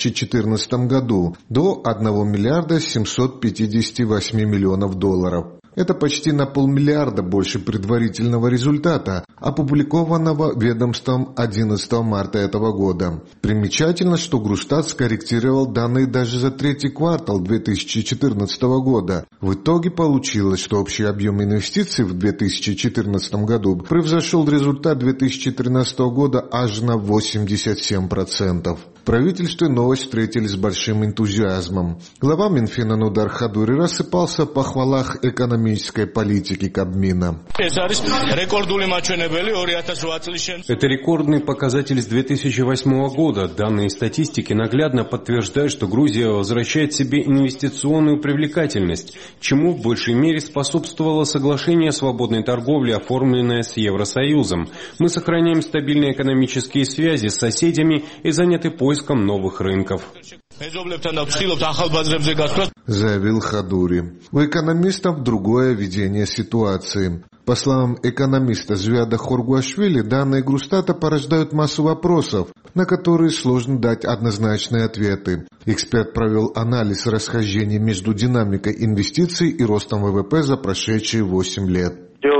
Speaker 20: 2014 году до $1 миллиарда 758 миллионов. Это почти на 500 миллиона больше предварительного результата, опубликованного ведомством 11 марта этого года. Примечательно, что Грустат скорректировал данные даже за третий квартал 2014 года. В итоге получилось, что общий объем инвестиций в 2014 году превзошел результат 2013 года аж на 87%. В правительстве новость встретили с большим энтузиазмом. Глава Минфина Нудар Хадури рассыпался в похвалах экономической политики Кабмина.
Speaker 21: Это рекордный показатель с 2008 года. Данные статистики наглядно подтверждают, что Грузия возвращает себе инвестиционную привлекательность, чему в большей мере способствовало соглашение о свободной торговле, оформленное с Евросоюзом. Мы сохраняем стабильные экономические связи с соседями и заняты поиском новых рынков.
Speaker 20: Заявил Хадури. У экономистов другое видение ситуации. По словам экономиста Звяда Хоргуашвили, данные Грустата порождают массу вопросов, на которые сложно дать однозначные ответы. Эксперт провел анализ расхождений между динамикой инвестиций и ростом ВВП за прошедшие 8 лет.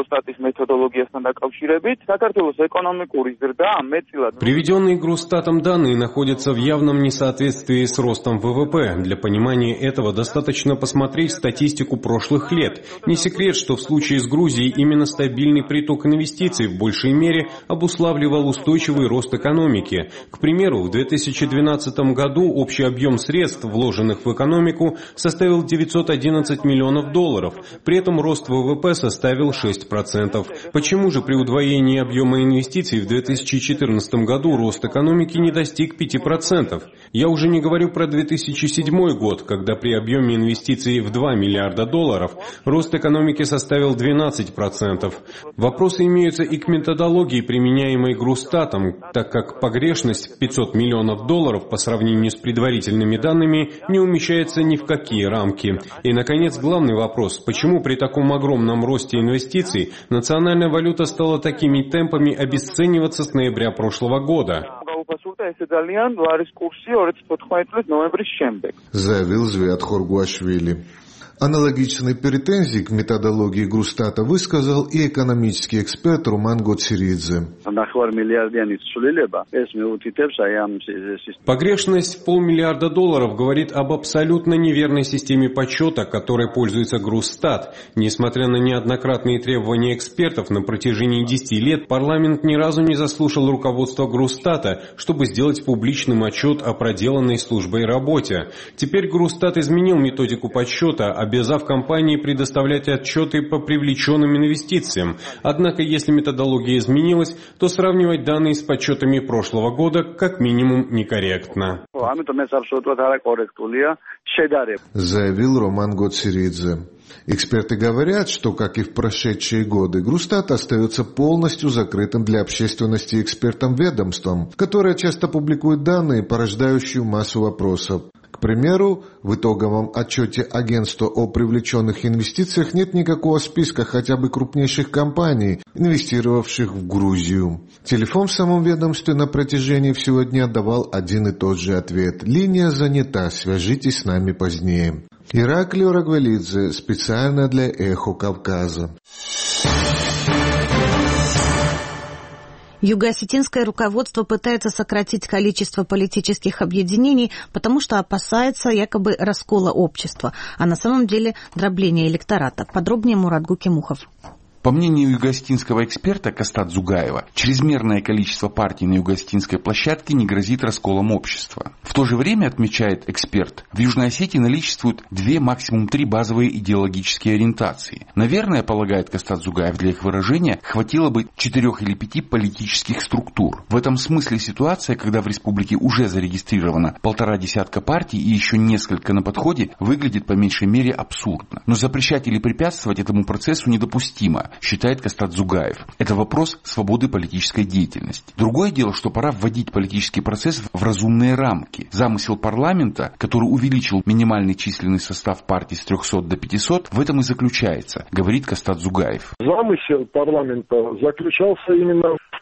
Speaker 21: Приведенные Грустатом данные находятся в явном несоответствии с ростом ВВП. Для понимания этого достаточно посмотреть статистику прошлых лет. Не секрет, что в случае с Грузией именно стабильный приток инвестиций в большей мере обуславливал устойчивый рост экономики. К примеру, в 2012 году общий объем средств, вложенных в экономику, составил $911 миллионов. При этом рост ВВП составил 6%. Почему же при удвоении объема инвестиций в 2014 году рост экономики не достиг 5%? Я уже не говорю про 2007 год, когда при объеме инвестиций в $2 миллиарда рост экономики составил 12%. Вопросы имеются и к методологии, применяемой Грустатом, так как погрешность $500 миллионов по сравнению с предварительными данными не умещается ни в какие рамки. И, наконец, главный вопрос: почему при таком огромном росте инвестиций национальная валюта стала такими темпами обесцениваться с ноября прошлого года?
Speaker 20: Заявил Звяд Хоргуашвили. Аналогичные претензии к методологии Грустата высказал и экономический эксперт Роман Гоцеридзе.
Speaker 21: Погрешность в $500 миллиарда говорит об абсолютно неверной системе подсчета, которой пользуется Грустат. Несмотря на неоднократные требования экспертов, на протяжении 10 лет парламент ни разу не заслушал руководство Грустата, чтобы сделать публичным отчет о проделанной службой работе. Теперь Грустат изменил методику подсчета, обязав компании предоставлять отчеты по привлеченным инвестициям. Однако, если методология изменилась, то сравнивать данные с подсчетами прошлого года как минимум некорректно.
Speaker 20: Заявил Роман Гоцеридзе. Эксперты говорят, что, как и в прошедшие годы, Грустат остается полностью закрытым для общественности экспертам ведомством, которое часто публикует данные, порождающие массу вопросов. К примеру, в итоговом отчете агентства о привлеченных инвестициях нет никакого списка хотя бы крупнейших компаний, инвестировавших в Грузию. Телефон в самом ведомстве на протяжении всего дня давал один и тот же ответ: линия занята, свяжитесь с нами позднее. Ираклио Рагвелидзе, специально для «Эхо Кавказа».
Speaker 1: Юго-осетинское руководство пытается сократить количество политических объединений, потому что опасается якобы раскола общества, а на самом деле дробления электората. Подробнее Мурат Гукимухов.
Speaker 22: По мнению юго-осетинского эксперта Кастат Зугаева, чрезмерное количество партий на юго-осетинской площадке не грозит расколом общества. В то же время, отмечает эксперт, в Южной Осетии наличествуют 2, максимум 3 базовые идеологические ориентации. Наверное, полагает Кастат Зугаев, для их выражения хватило бы 4 или 5 политических структур. В этом смысле ситуация, когда в республике уже зарегистрировано 1,5 десятка партий и еще несколько на подходе, выглядит по меньшей мере абсурдно. Но запрещать или препятствовать этому процессу недопустимо, считает Кастат Зугаев. Это вопрос свободы политической деятельности. Другое дело, что пора вводить политический процесс в разумные рамки. Замысел парламента, который увеличил минимальный численный состав партий с 300 до 500, в этом и заключается, говорит Кастат Зугаев.
Speaker 23: Замысел парламента заключался именно в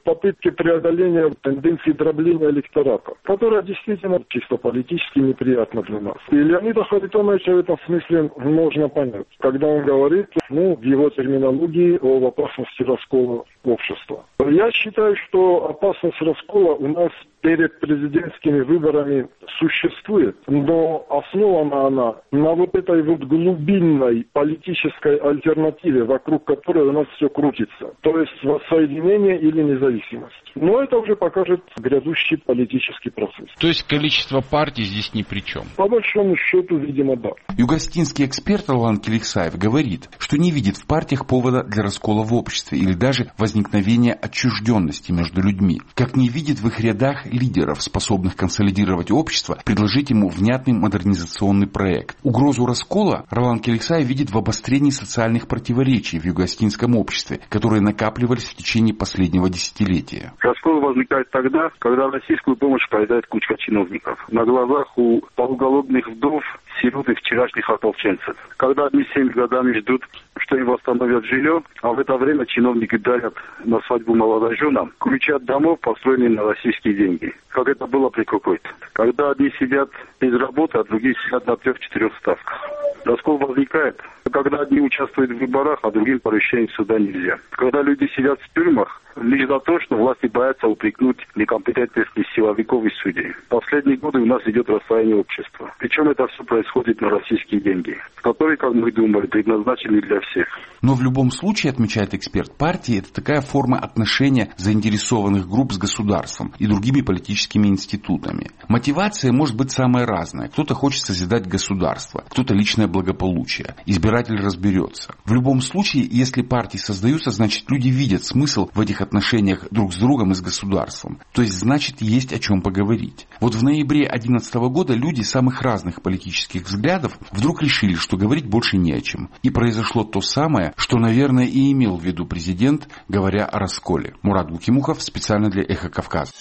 Speaker 3: попытке преодоления тенденции дробления электората, которая действительно чисто политически неприятна для нас. И Леонида Харитоновича в этом смысле можно понять, когда он говорит, в его терминологии, об опасности раскола общества. Я считаю, что опасность раскола у нас перед президентскими выборами существует, но основана она на вот этой вот глубинной политической альтернативе, вокруг которой у нас все крутится. То есть воссоединение или независимость. Но это уже покажет грядущий политический процесс.
Speaker 22: То есть количество партий здесь ни при чем?
Speaker 3: По большому счету, видимо, да.
Speaker 22: Югостинский эксперт Ролан Келихсаев говорит, что не видит в партиях повода для раскола в обществе или даже возникновения отчужденности между людьми. Как не видит в их рядах лидеров, способных консолидировать общество, предложить ему внятный модернизационный проект. Угрозу раскола Ролан Келихсаев видит в обострении социальных противоречий в югостинском обществе, которые накапливались в течение последнего десятилетия.
Speaker 5: Раскол возникает тогда, когда в российскую помощь поедает кучка чиновников. На глазах у полуголодных вдов, сирот и вчерашних ополченцев. Когда одни 7 годами ждут, что им восстановят жилье, а в это время чиновники дарят на свадьбу молодоженам ключи от домов, построенные на российские деньги. Как это было при Кукуйте. Когда одни сидят без работы, а другие сидят на 3-4 ставках. Раскол возникает, когда одни участвуют в выборах, а другим по решению суда нельзя. Когда люди сидят в тюрьмах, лишь за то, что власти боятся упрекнуть некомпетентность силовиков и судей. Последние годы у нас идет рассоединение общества. Причем это все происходит на российские деньги, которые, как мы думали, предназначены для всех.
Speaker 22: Но в любом случае, отмечает эксперт, партии — это такая форма отношения заинтересованных групп с государством и другими политическими институтами. Мотивация может быть самая разная. Кто-то хочет созидать государство, кто-то личное благополучие. Избиратель разберется. В любом случае, если партии создаются, значит люди видят смысл в этих отношениях друг с другом и с государством. То есть, значит, есть о чем поговорить. Вот в ноябре 2011 года люди самых разных политических взглядов вдруг решили, что говорить больше не о чем. И произошло то самое, что, наверное, и имел в виду президент, говоря о расколе. Мурат Гукимухов, специально для «Эхо Кавказа».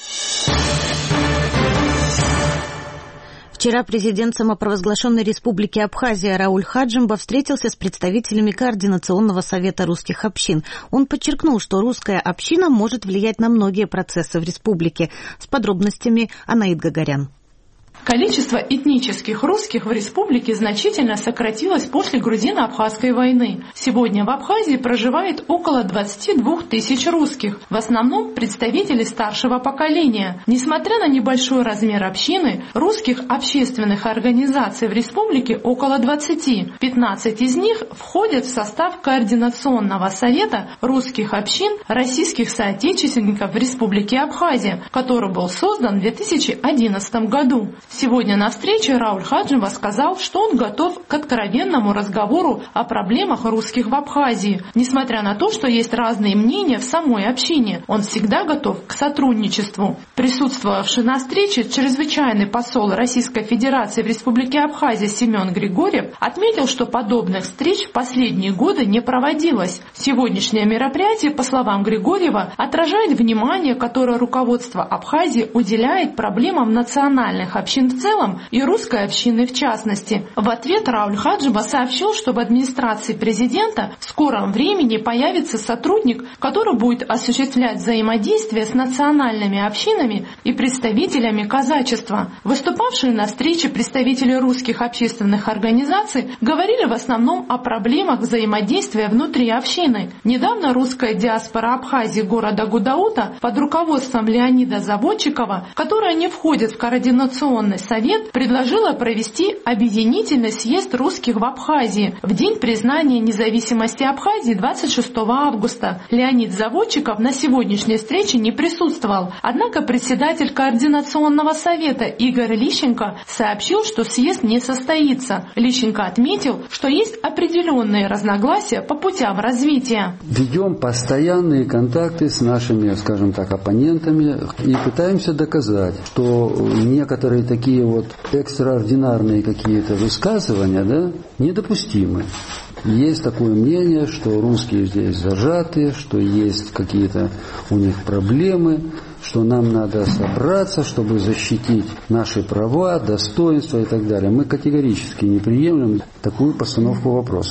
Speaker 1: Вчера президент самопровозглашенной республики Абхазия Рауль Хаджимба встретился с представителями Координационного совета русских общин. Он подчеркнул, что русская община может влиять на многие процессы в республике. С подробностями Анаид Гагарян.
Speaker 23: Количество этнических русских в республике значительно сократилось после грузино-абхазской войны. Сегодня в Абхазии проживает около 22 тысяч русских, в основном представители старшего поколения. Несмотря на небольшой размер общины, русских общественных организаций в республике около 20. 15 из них входят в состав Координационного совета русских общин российских соотечественников в республике Абхазия, который был создан в 2011 году. Сегодня на встрече Рауль Хаджимба сказал, что он готов к откровенному разговору о проблемах русских в Абхазии. Несмотря на то, что есть разные мнения в самой общине, он всегда готов к сотрудничеству. Присутствовавший на встрече чрезвычайный посол Российской Федерации в Республике Абхазия Семен Григорьев отметил, что подобных встреч в последние годы не проводилось. Сегодняшнее мероприятие, по словам Григорьева, отражает внимание, которое руководство Абхазии уделяет проблемам национальных общин в целом и русской общины в частности. В ответ Рауль Хаджимба сообщил, что в администрации президента в скором времени появится сотрудник, который будет осуществлять взаимодействие с национальными общинами и представителями казачества. Выступавшие на встрече представители русских общественных организаций говорили в основном о проблемах взаимодействия внутри общины. Недавно русская диаспора Абхазии города Гудаута под руководством Леонида Заводчикова, которая не входит в Координационный совет, предложила провести объединительный съезд русских в Абхазии в день признания независимости Абхазии 26 августа. Леонид Заводчиков на сегодняшней встрече не присутствовал, однако председатель Координационного совета Игорь Лищенко сообщил, что съезд не состоится. Лищенко отметил, что есть определенные разногласия по путям развития.
Speaker 24: Ведем постоянные контакты с нашими, скажем так, оппонентами и пытаемся доказать, что некоторые такие вот экстраординарные какие-то высказывания, да, недопустимы. Есть такое мнение, что русские здесь зажаты, что есть какие-то у них проблемы, что нам надо собраться, чтобы защитить наши права, достоинства и так далее. Мы категорически не приемлем такую постановку вопроса.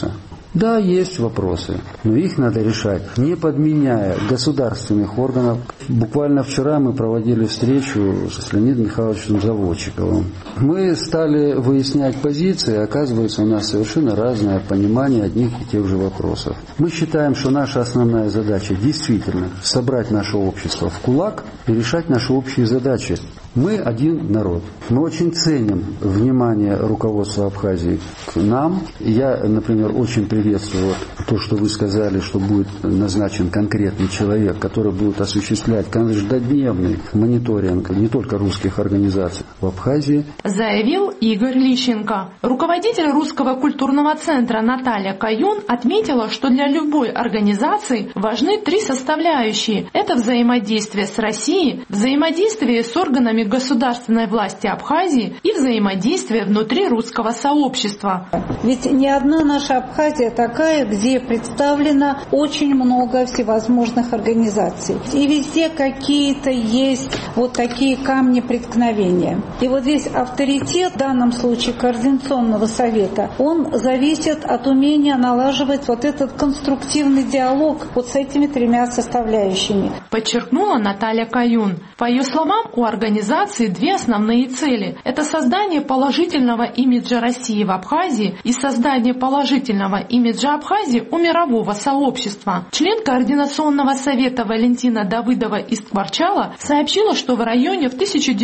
Speaker 24: Да, есть вопросы, но их надо решать, не подменяя государственных органов. Буквально вчера мы проводили встречу с Леонидом Михайловичем Заводчиковым. Мы стали выяснять позиции, оказывается, у нас совершенно разное понимание одних и тех же вопросов. Мы считаем, что наша основная задача действительно собрать наше общество в кулак и решать наши общие задачи. Мы один народ. Мы очень ценим внимание руководства Абхазии к нам. Я, например, очень приветствую то, что вы сказали, что будет назначен конкретный человек, который будет осуществлять каждодневный мониторинг не только русских организаций в Абхазии.
Speaker 23: Заявил Игорь Лищенко. Руководитель Русского культурного центра Наталья Каюн отметила, что для любой организации важны три составляющие. Это взаимодействие с Россией, взаимодействие с органами государственной власти Абхазии и взаимодействие внутри русского сообщества.
Speaker 7: Ведь не одна наша Абхазия такая, где представлено очень много всевозможных организаций. И везде какие-то есть вот такие камни преткновения. И вот здесь авторитет, в данном случае Координационного совета, он зависит от умения налаживать вот этот конструктивный диалог вот с этими тремя составляющими.
Speaker 23: Подчеркнула Наталья Каюн. По ее словам, у организации две основные цели. Это создание положительного имиджа России в Абхазии и создание положительного имиджа Абхазии у мирового сообщества. Член Координационного совета Валентина Давыдова из Скворчала сообщила, что в районе в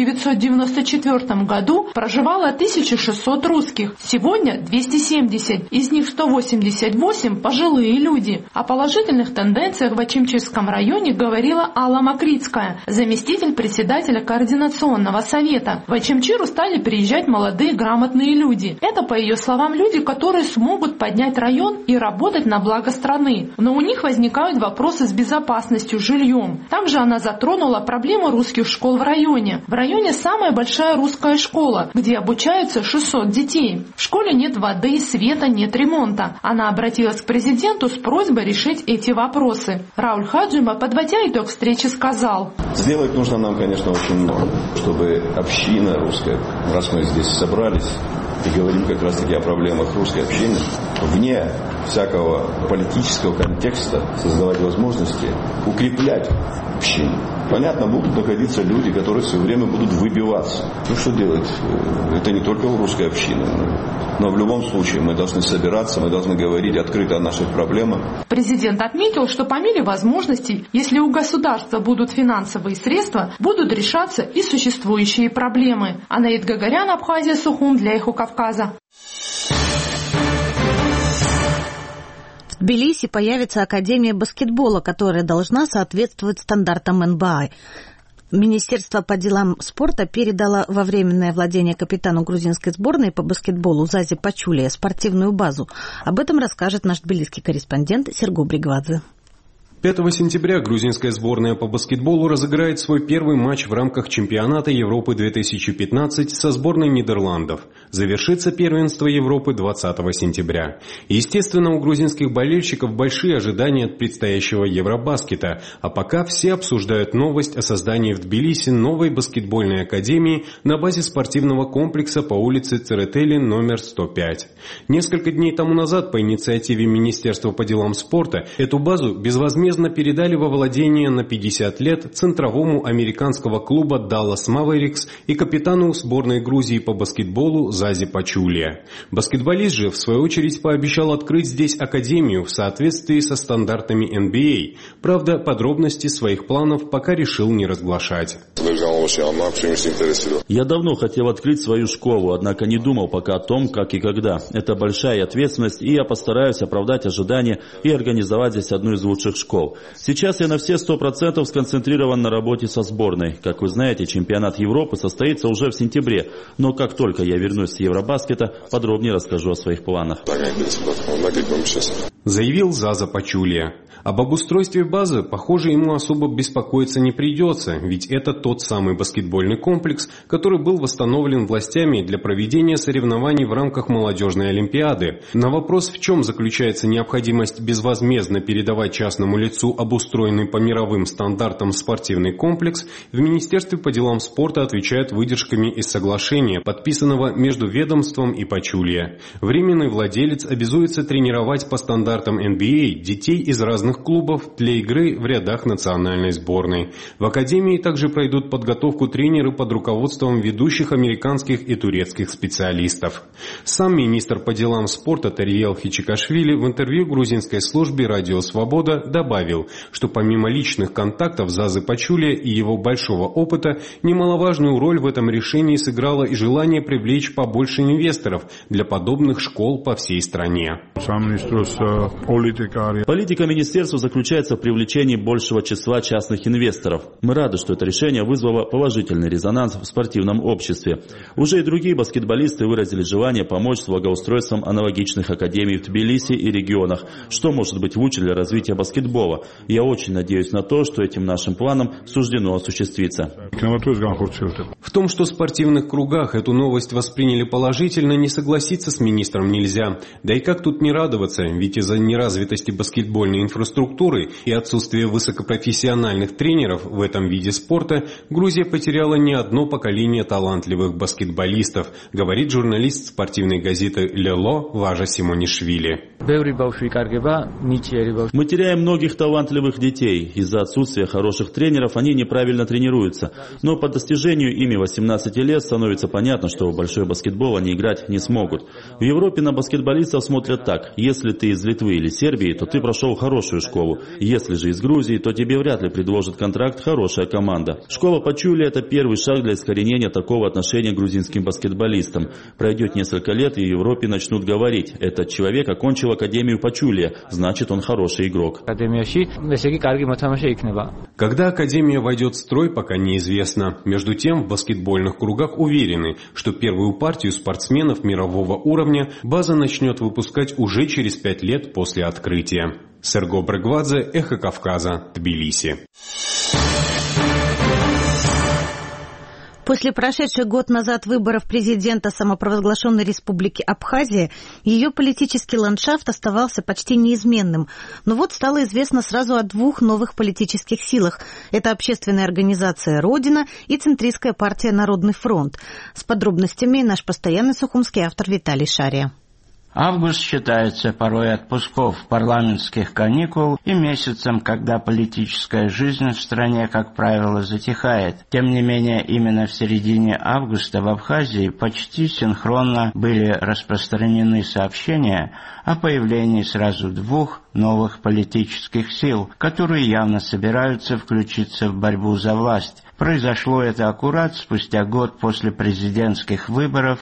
Speaker 23: 1994 году проживало 1600 русских. Сегодня 270, из них 188 пожилые люди. О положительных тенденциях в Ачимчирском районе говорила Алла Макритская, заместитель председателя Координационного совета. В Ачимчиру стали приезжать молодые грамотные люди. Это, по ее словам, люди, которые смогут поднять район и работать на благо страны. Но у них возникают вопросы с безопасностью, жильем. Также она затронула проблему русских школ в районе. В районе самая большая русская школа, где обучаются 600 детей. В школе нет воды, света, нет ремонта. Она обратилась к президенту с просьбой решить эти вопросы. Рауль Хаджима, подводя итог встречи, сказал:
Speaker 4: сделать нужно нам, конечно, очень много, чтобы община русская, раз мы здесь собрались и говорим как раз-таки о проблемах русской общины, вне всякого политического контекста создавать возможности укреплять общину. Понятно, будут находиться люди, которые все время будут выбиваться. Ну что делать? Это не только у русской общины. Но в любом случае мы должны собираться, мы должны говорить открыто о наших проблемах.
Speaker 23: Президент отметил, что по мере возможностей, если у государства будут финансовые средства, будут решаться и существующие проблемы. Анаид Гагарян, Абхазия, Сухум, для Эхо Кавказа.
Speaker 1: В Тбилиси появится Академия баскетбола, которая должна соответствовать стандартам НБА. Министерство по делам спорта передало во временное владение капитану грузинской сборной по баскетболу Зази Пачулия спортивную базу. Об этом расскажет наш тбилисский корреспондент Серго Бригвадзе.
Speaker 21: 5 сентября грузинская сборная по баскетболу разыграет свой первый матч в рамках чемпионата Европы 2015 со сборной Нидерландов. Завершится первенство Европы 20 сентября. Естественно, у грузинских болельщиков большие ожидания от предстоящего Евробаскета, а пока все обсуждают новость о создании в Тбилиси новой баскетбольной академии на базе спортивного комплекса по улице Церетели номер 105. Несколько дней тому назад по инициативе Министерства по делам спорта эту базу безвозмездно передали во владение на 50 лет центровому американского клуба Dallas Mavericks и капитану сборной Грузии по баскетболу Зази Пачулия. Баскетболист же, в свою очередь, пообещал открыть здесь академию в соответствии со стандартами NBA. Правда, подробности своих планов пока решил не разглашать.
Speaker 6: Я давно хотел открыть свою школу, однако не думал пока о том, как и когда. Это большая ответственность, и я постараюсь оправдать ожидания и организовать здесь одну из лучших школ. Сейчас я на все 100% сконцентрирован на работе со сборной. Как вы знаете, чемпионат Европы состоится уже в сентябре, но как только я вернусь с Евробаскета, подробнее расскажу о своих планах.
Speaker 21: Заявил Заза Пачулия. Об обустройстве базы, похоже, ему особо беспокоиться не придется, ведь это тот самый баскетбольный комплекс, который был восстановлен властями для проведения соревнований в рамках молодежной олимпиады. На вопрос, в чем заключается необходимость безвозмездно передавать частному лицу лицу обустроенный по мировым стандартам спортивный комплекс, в Министерстве по делам спорта отвечают выдержками из соглашения, подписанного между ведомством и Пачулья. Временный владелец обязуется тренировать по стандартам NBA детей из разных клубов для игры в рядах национальной сборной. В академии также пройдут подготовку тренеры под руководством ведущих американских и турецких специалистов. Сам министр по делам спорта Тариел Хичикашвили в интервью грузинской службе «Радио Свобода» добавил, что помимо личных контактов Зазы Пачулья и его большого опыта, немаловажную роль в этом решении сыграло и желание привлечь побольше инвесторов для подобных школ по всей стране.
Speaker 6: Политика министерства заключается в привлечении большего числа частных инвесторов. Мы рады, что это решение вызвало положительный резонанс в спортивном обществе. Уже и другие баскетболисты выразили желание помочь с благоустройством аналогичных академий в Тбилиси и регионах. Что может быть лучше для развития баскетбола? Я очень надеюсь на то, что этим нашим планом суждено осуществиться.
Speaker 21: В том, что в спортивных кругах эту новость восприняли положительно, не согласиться с министром нельзя. Да и как тут не радоваться, ведь из-за неразвитости баскетбольной инфраструктуры и отсутствия высокопрофессиональных тренеров в этом виде спорта Грузия потеряла не одно поколение талантливых баскетболистов, говорит журналист спортивной газеты «Лело» Важа Симонишвили.
Speaker 6: Мы теряем многих талантливых детей. Из-за отсутствия хороших тренеров они неправильно тренируются. Но по достижению ими 18 лет становится понятно, что в большой баскетбол они играть не смогут. В Европе на баскетболистов смотрят так. Если ты из Литвы или Сербии, то ты прошел хорошую школу. Если же из Грузии, то тебе вряд ли предложит контракт хорошая команда. Школа Пачулья – это первый шаг для искоренения такого отношения к грузинским баскетболистам. Пройдет несколько лет, и в Европе начнут говорить: этот человек окончил академию Пачулья, значит, он хороший игрок.
Speaker 21: Когда академия войдет в строй, пока неизвестно. Между тем, в баскетбольных кругах уверены, что первую партию спортсменов мирового уровня база начнет выпускать уже через 5 лет после открытия. Серго Брегвадзе, Эхо Кавказа, Тбилиси.
Speaker 1: После прошедших год назад выборов президента самопровозглашенной республики Абхазия, ее политический ландшафт оставался почти неизменным. Но вот стало известно сразу о двух новых политических силах. Это общественная организация «Родина» и центристская партия «Народный фронт». С подробностями наш постоянный сухумский автор Виталий Шария.
Speaker 8: Август считается порой отпусков парламентских каникул и месяцем, когда политическая жизнь в стране, как правило, затихает. Тем не менее, именно в середине августа в Абхазии почти синхронно были распространены сообщения о появлении сразу двух новых политических сил, которые явно собираются включиться в борьбу за власть. Произошло это аккурат спустя год после президентских выборов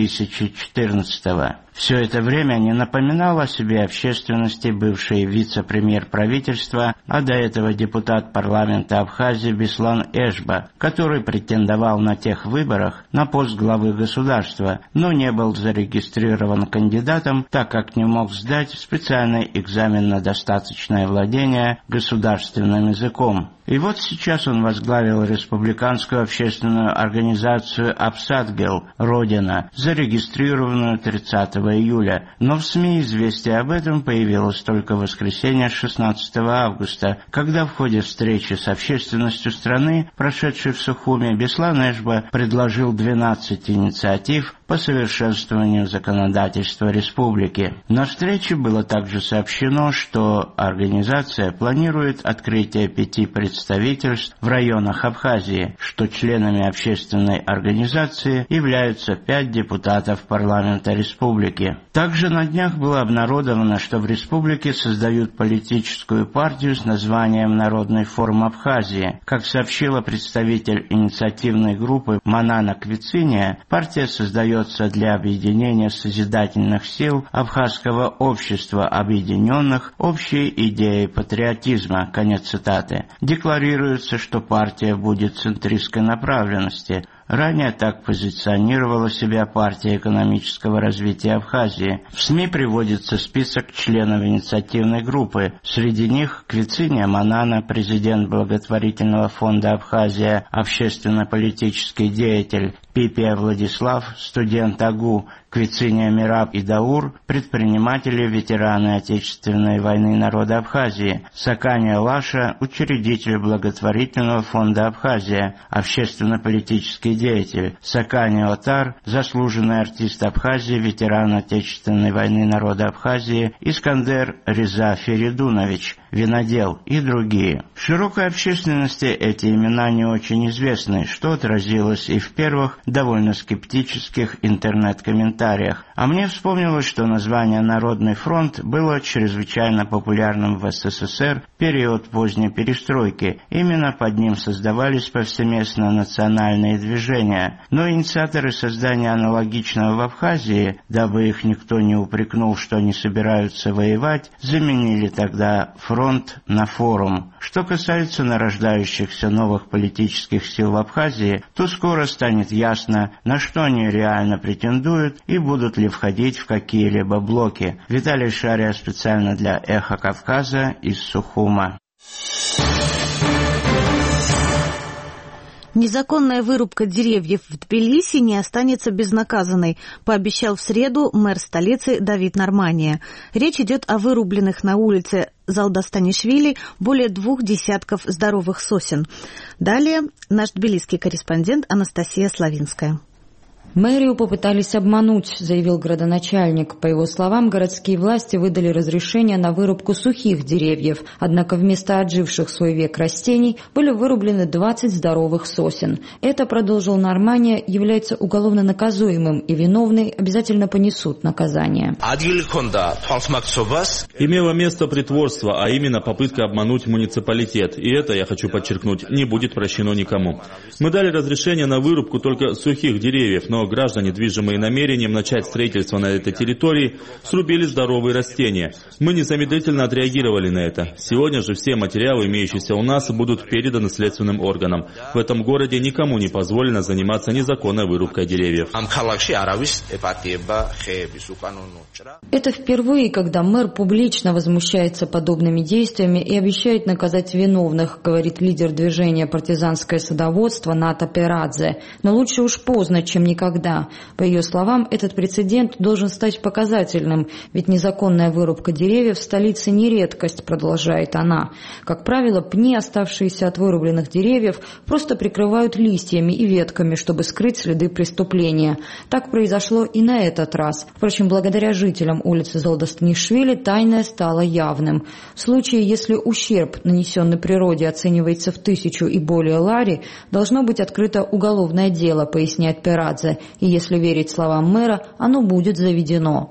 Speaker 8: 2014-го. Все это время не напоминал о себе общественности бывший вице-премьер правительства, а до этого депутат парламента Абхазии Беслан Эшба, который претендовал на тех выборах на пост главы государства, но не был зарегистрирован кандидатом, так как не мог сдать специальный экзамен на достаточное владение государственным языком. И вот сейчас он возглавил республиканскую общественную организацию «Апсадгел» «Родина», зарегистрированную 30 июля. Но в СМИ известие об этом появилось только в воскресенье 16 августа, когда в ходе встречи с общественностью страны, прошедшей в Сухуме, Беслан Эшба предложил 12 инициатив по совершенствованию законодательства республики. На встрече было также сообщено, что организация планирует открытие 5 представительств в районах Абхазии, что членами общественной организации являются 5 депутатов парламента республики. Также на днях было обнародовано, что в республике создают политическую партию с названием «Народный форум Абхазии». Как сообщила представитель инициативной группы Манана Квициния, партия создается для объединения созидательных сил абхазского общества, объединенных общей идеей патриотизма. Конец цитаты. Декларируется, что партия будет центристской направленности. Ранее так позиционировала себя партия экономического развития Абхазии. В СМИ приводится список членов инициативной группы. Среди них Квициния Манана, президент благотворительного фонда Абхазия, общественно-политический деятель, Пипия Владислав, студент АГУ, Квициния Мираб и Даур, предприниматели, ветераны Отечественной войны народа Абхазии, Сакания Лаша, учредитель благотворительного фонда Абхазия, общественно-политический деятель, Сакания Отар, заслуженный артист Абхазии, ветеран Отечественной войны народа Абхазии, Искандер Реза Феридунович, винодел и другие. Широкой общественности эти имена не очень известны, что отразилось и в первых довольно скептических интернет-комментариях. А мне вспомнилось, что название «Народный фронт» было чрезвычайно популярным в СССР в период поздней перестройки. Именно под ним создавались повсеместно национальные движения. Но инициаторы создания аналогичного в Абхазии, дабы их никто не упрекнул, что они собираются воевать, заменили тогда фронт на форум. Что касается нарождающихся новых политических сил в Абхазии, то скоро станет ясно, на что они реально претендуют и будут ли входить в какие-либо блоки. Виталий Шария специально для «Эхо Кавказа» из Сухума.
Speaker 1: Незаконная вырубка деревьев в Тбилиси не останется безнаказанной, пообещал в среду мэр столицы Давид Нормания. Речь идет о вырубленных на улице Залдастанишвили более 20 здоровых сосен. Далее наш тбилисский корреспондент Анастасия Славинская.
Speaker 9: Мэрию попытались обмануть, заявил градоначальник. По его словам, городские власти выдали разрешение на вырубку сухих деревьев, однако вместо отживших свой век растений были вырублены 20 здоровых сосен. Это, продолжил Нормания, является уголовно наказуемым, и виновные обязательно понесут наказание.
Speaker 6: Имело место притворство, а именно попытка обмануть муниципалитет. И это, я хочу подчеркнуть, не будет прощено никому. Мы дали разрешение на вырубку только сухих деревьев, но граждане, движимые намерением начать строительство на этой территории, срубили здоровые растения. Мы незамедлительно отреагировали на это. Сегодня же все материалы, имеющиеся у нас, будут переданы следственным органам. В этом городе никому не позволено заниматься незаконной вырубкой деревьев.
Speaker 9: Это впервые, когда мэр публично возмущается подобными действиями и обещает наказать виновных, говорит лидер движения «Партизанское садоводство» Ната Перадзе. Но лучше уж поздно, чем никогда. По ее словам, этот прецедент должен стать показательным, ведь незаконная вырубка деревьев в столице не редкость, продолжает она. Как правило, пни, оставшиеся от вырубленных деревьев, просто прикрывают листьями и ветками, чтобы скрыть следы преступления. Так произошло и на этот раз. Впрочем, благодаря жителям улицы Залдастанишвили тайное стало явным. В случае, если ущерб, нанесенный природе, оценивается в 1000 и более лари, должно быть открыто уголовное дело, поясняет Перадзе. И если верить словам мэра, оно будет заведено.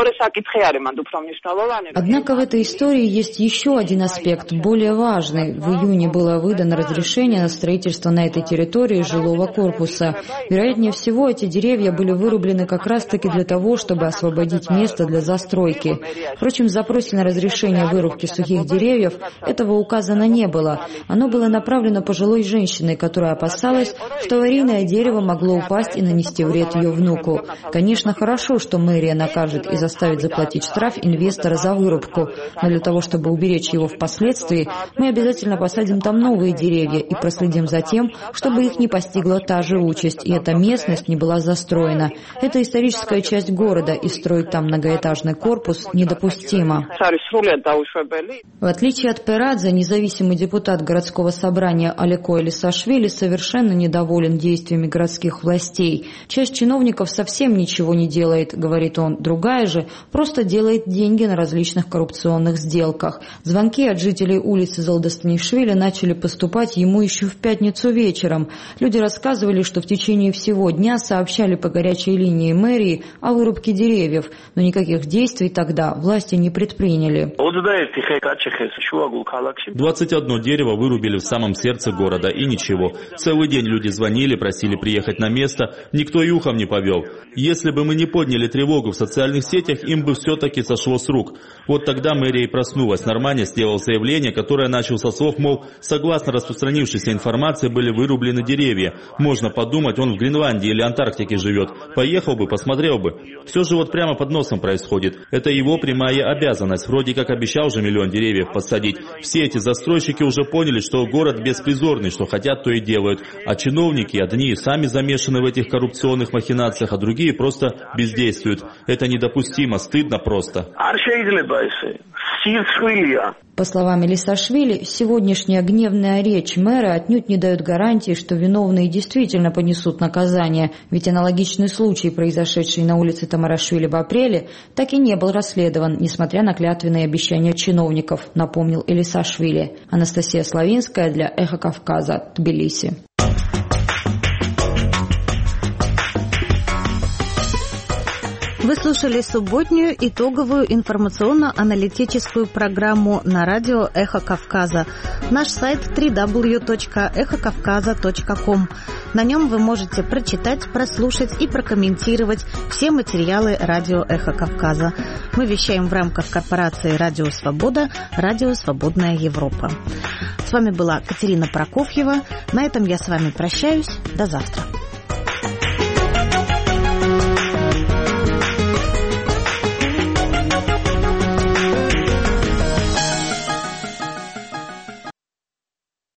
Speaker 9: Однако в этой истории есть еще один аспект, более важный. В июне было выдано разрешение на строительство на этой территории жилого корпуса. Вероятнее всего, эти деревья были вырублены как раз-таки для того, чтобы освободить место для застройки. Впрочем, в запросе на разрешение вырубки сухих деревьев этого указано не было. Оно было направлено пожилой женщине, которая опасалась, что аварийное дерево могло упасть и нанести вред ее внуку. Конечно, хорошо, что мэрия накажет и заставит заплатить штраф инвестора за вырубку. Но для того, чтобы уберечь его впоследствии, мы обязательно посадим там новые деревья и проследим за тем, чтобы их не постигла та же участь, и эта местность не была застроена. Это историческая часть города, и строить там многоэтажный корпус недопустимо. В отличие от Перадзе, независимый депутат городского собрания Алеко Элисашвили совершенно недоволен действиями городских властей. Часть чиновников совсем ничего не делает, говорит он, другая же просто делает деньги на различных коррупционных сделках. Звонки от жителей улицы Залдастанишвили начали поступать ему еще в пятницу вечером. Люди рассказывали, что в течение всего дня сообщали по горячей линии мэрии о вырубке деревьев, но никаких действий тогда власти не предприняли.
Speaker 6: 21 дерево вырубили в самом сердце города, и ничего. Целый день люди звонили, просили приехать на место, никто никто и ухом не повел. Если бы мы не подняли тревогу в социальных сетях, им бы все-таки сошло с рук. Вот тогда мэрия и проснулась. Нормально сделал заявление, которое начал со слов, мол, согласно распространившейся информации, были вырублены деревья. Можно подумать, он в Гренландии или Антарктике живет. Поехал бы, посмотрел бы. Все же вот прямо под носом происходит. Это его прямая обязанность. Вроде как обещал же 1 миллион деревьев посадить. Все эти застройщики уже поняли, что город беспризорный, что хотят, то и делают. А чиновники, одни сами замешаны в этих коррупционных махинациях, а другие просто бездействуют. Это недопустимо, стыдно просто.
Speaker 9: По словам Элисашвили, сегодняшняя гневная речь мэра отнюдь не дает гарантии, что виновные действительно понесут наказание, ведь аналогичный случай, произошедший на улице Тамарашвили в апреле, так и не был расследован, несмотря на клятвенные обещания чиновников, напомнил Элисашвили. Анастасия Славинская для «Эхо Кавказа», Тбилиси.
Speaker 1: Вы слушали субботнюю итоговую информационно-аналитическую программу на радио «Эхо Кавказа». Наш сайт www.эхокавказа.ком. На нем вы можете прочитать, прослушать и прокомментировать все материалы радио «Эхо Кавказа». Мы вещаем в рамках корпорации «Радио Свобода», «Радио Свободная Европа». С вами была Катерина Прокофьева. На этом я с вами прощаюсь. До завтра.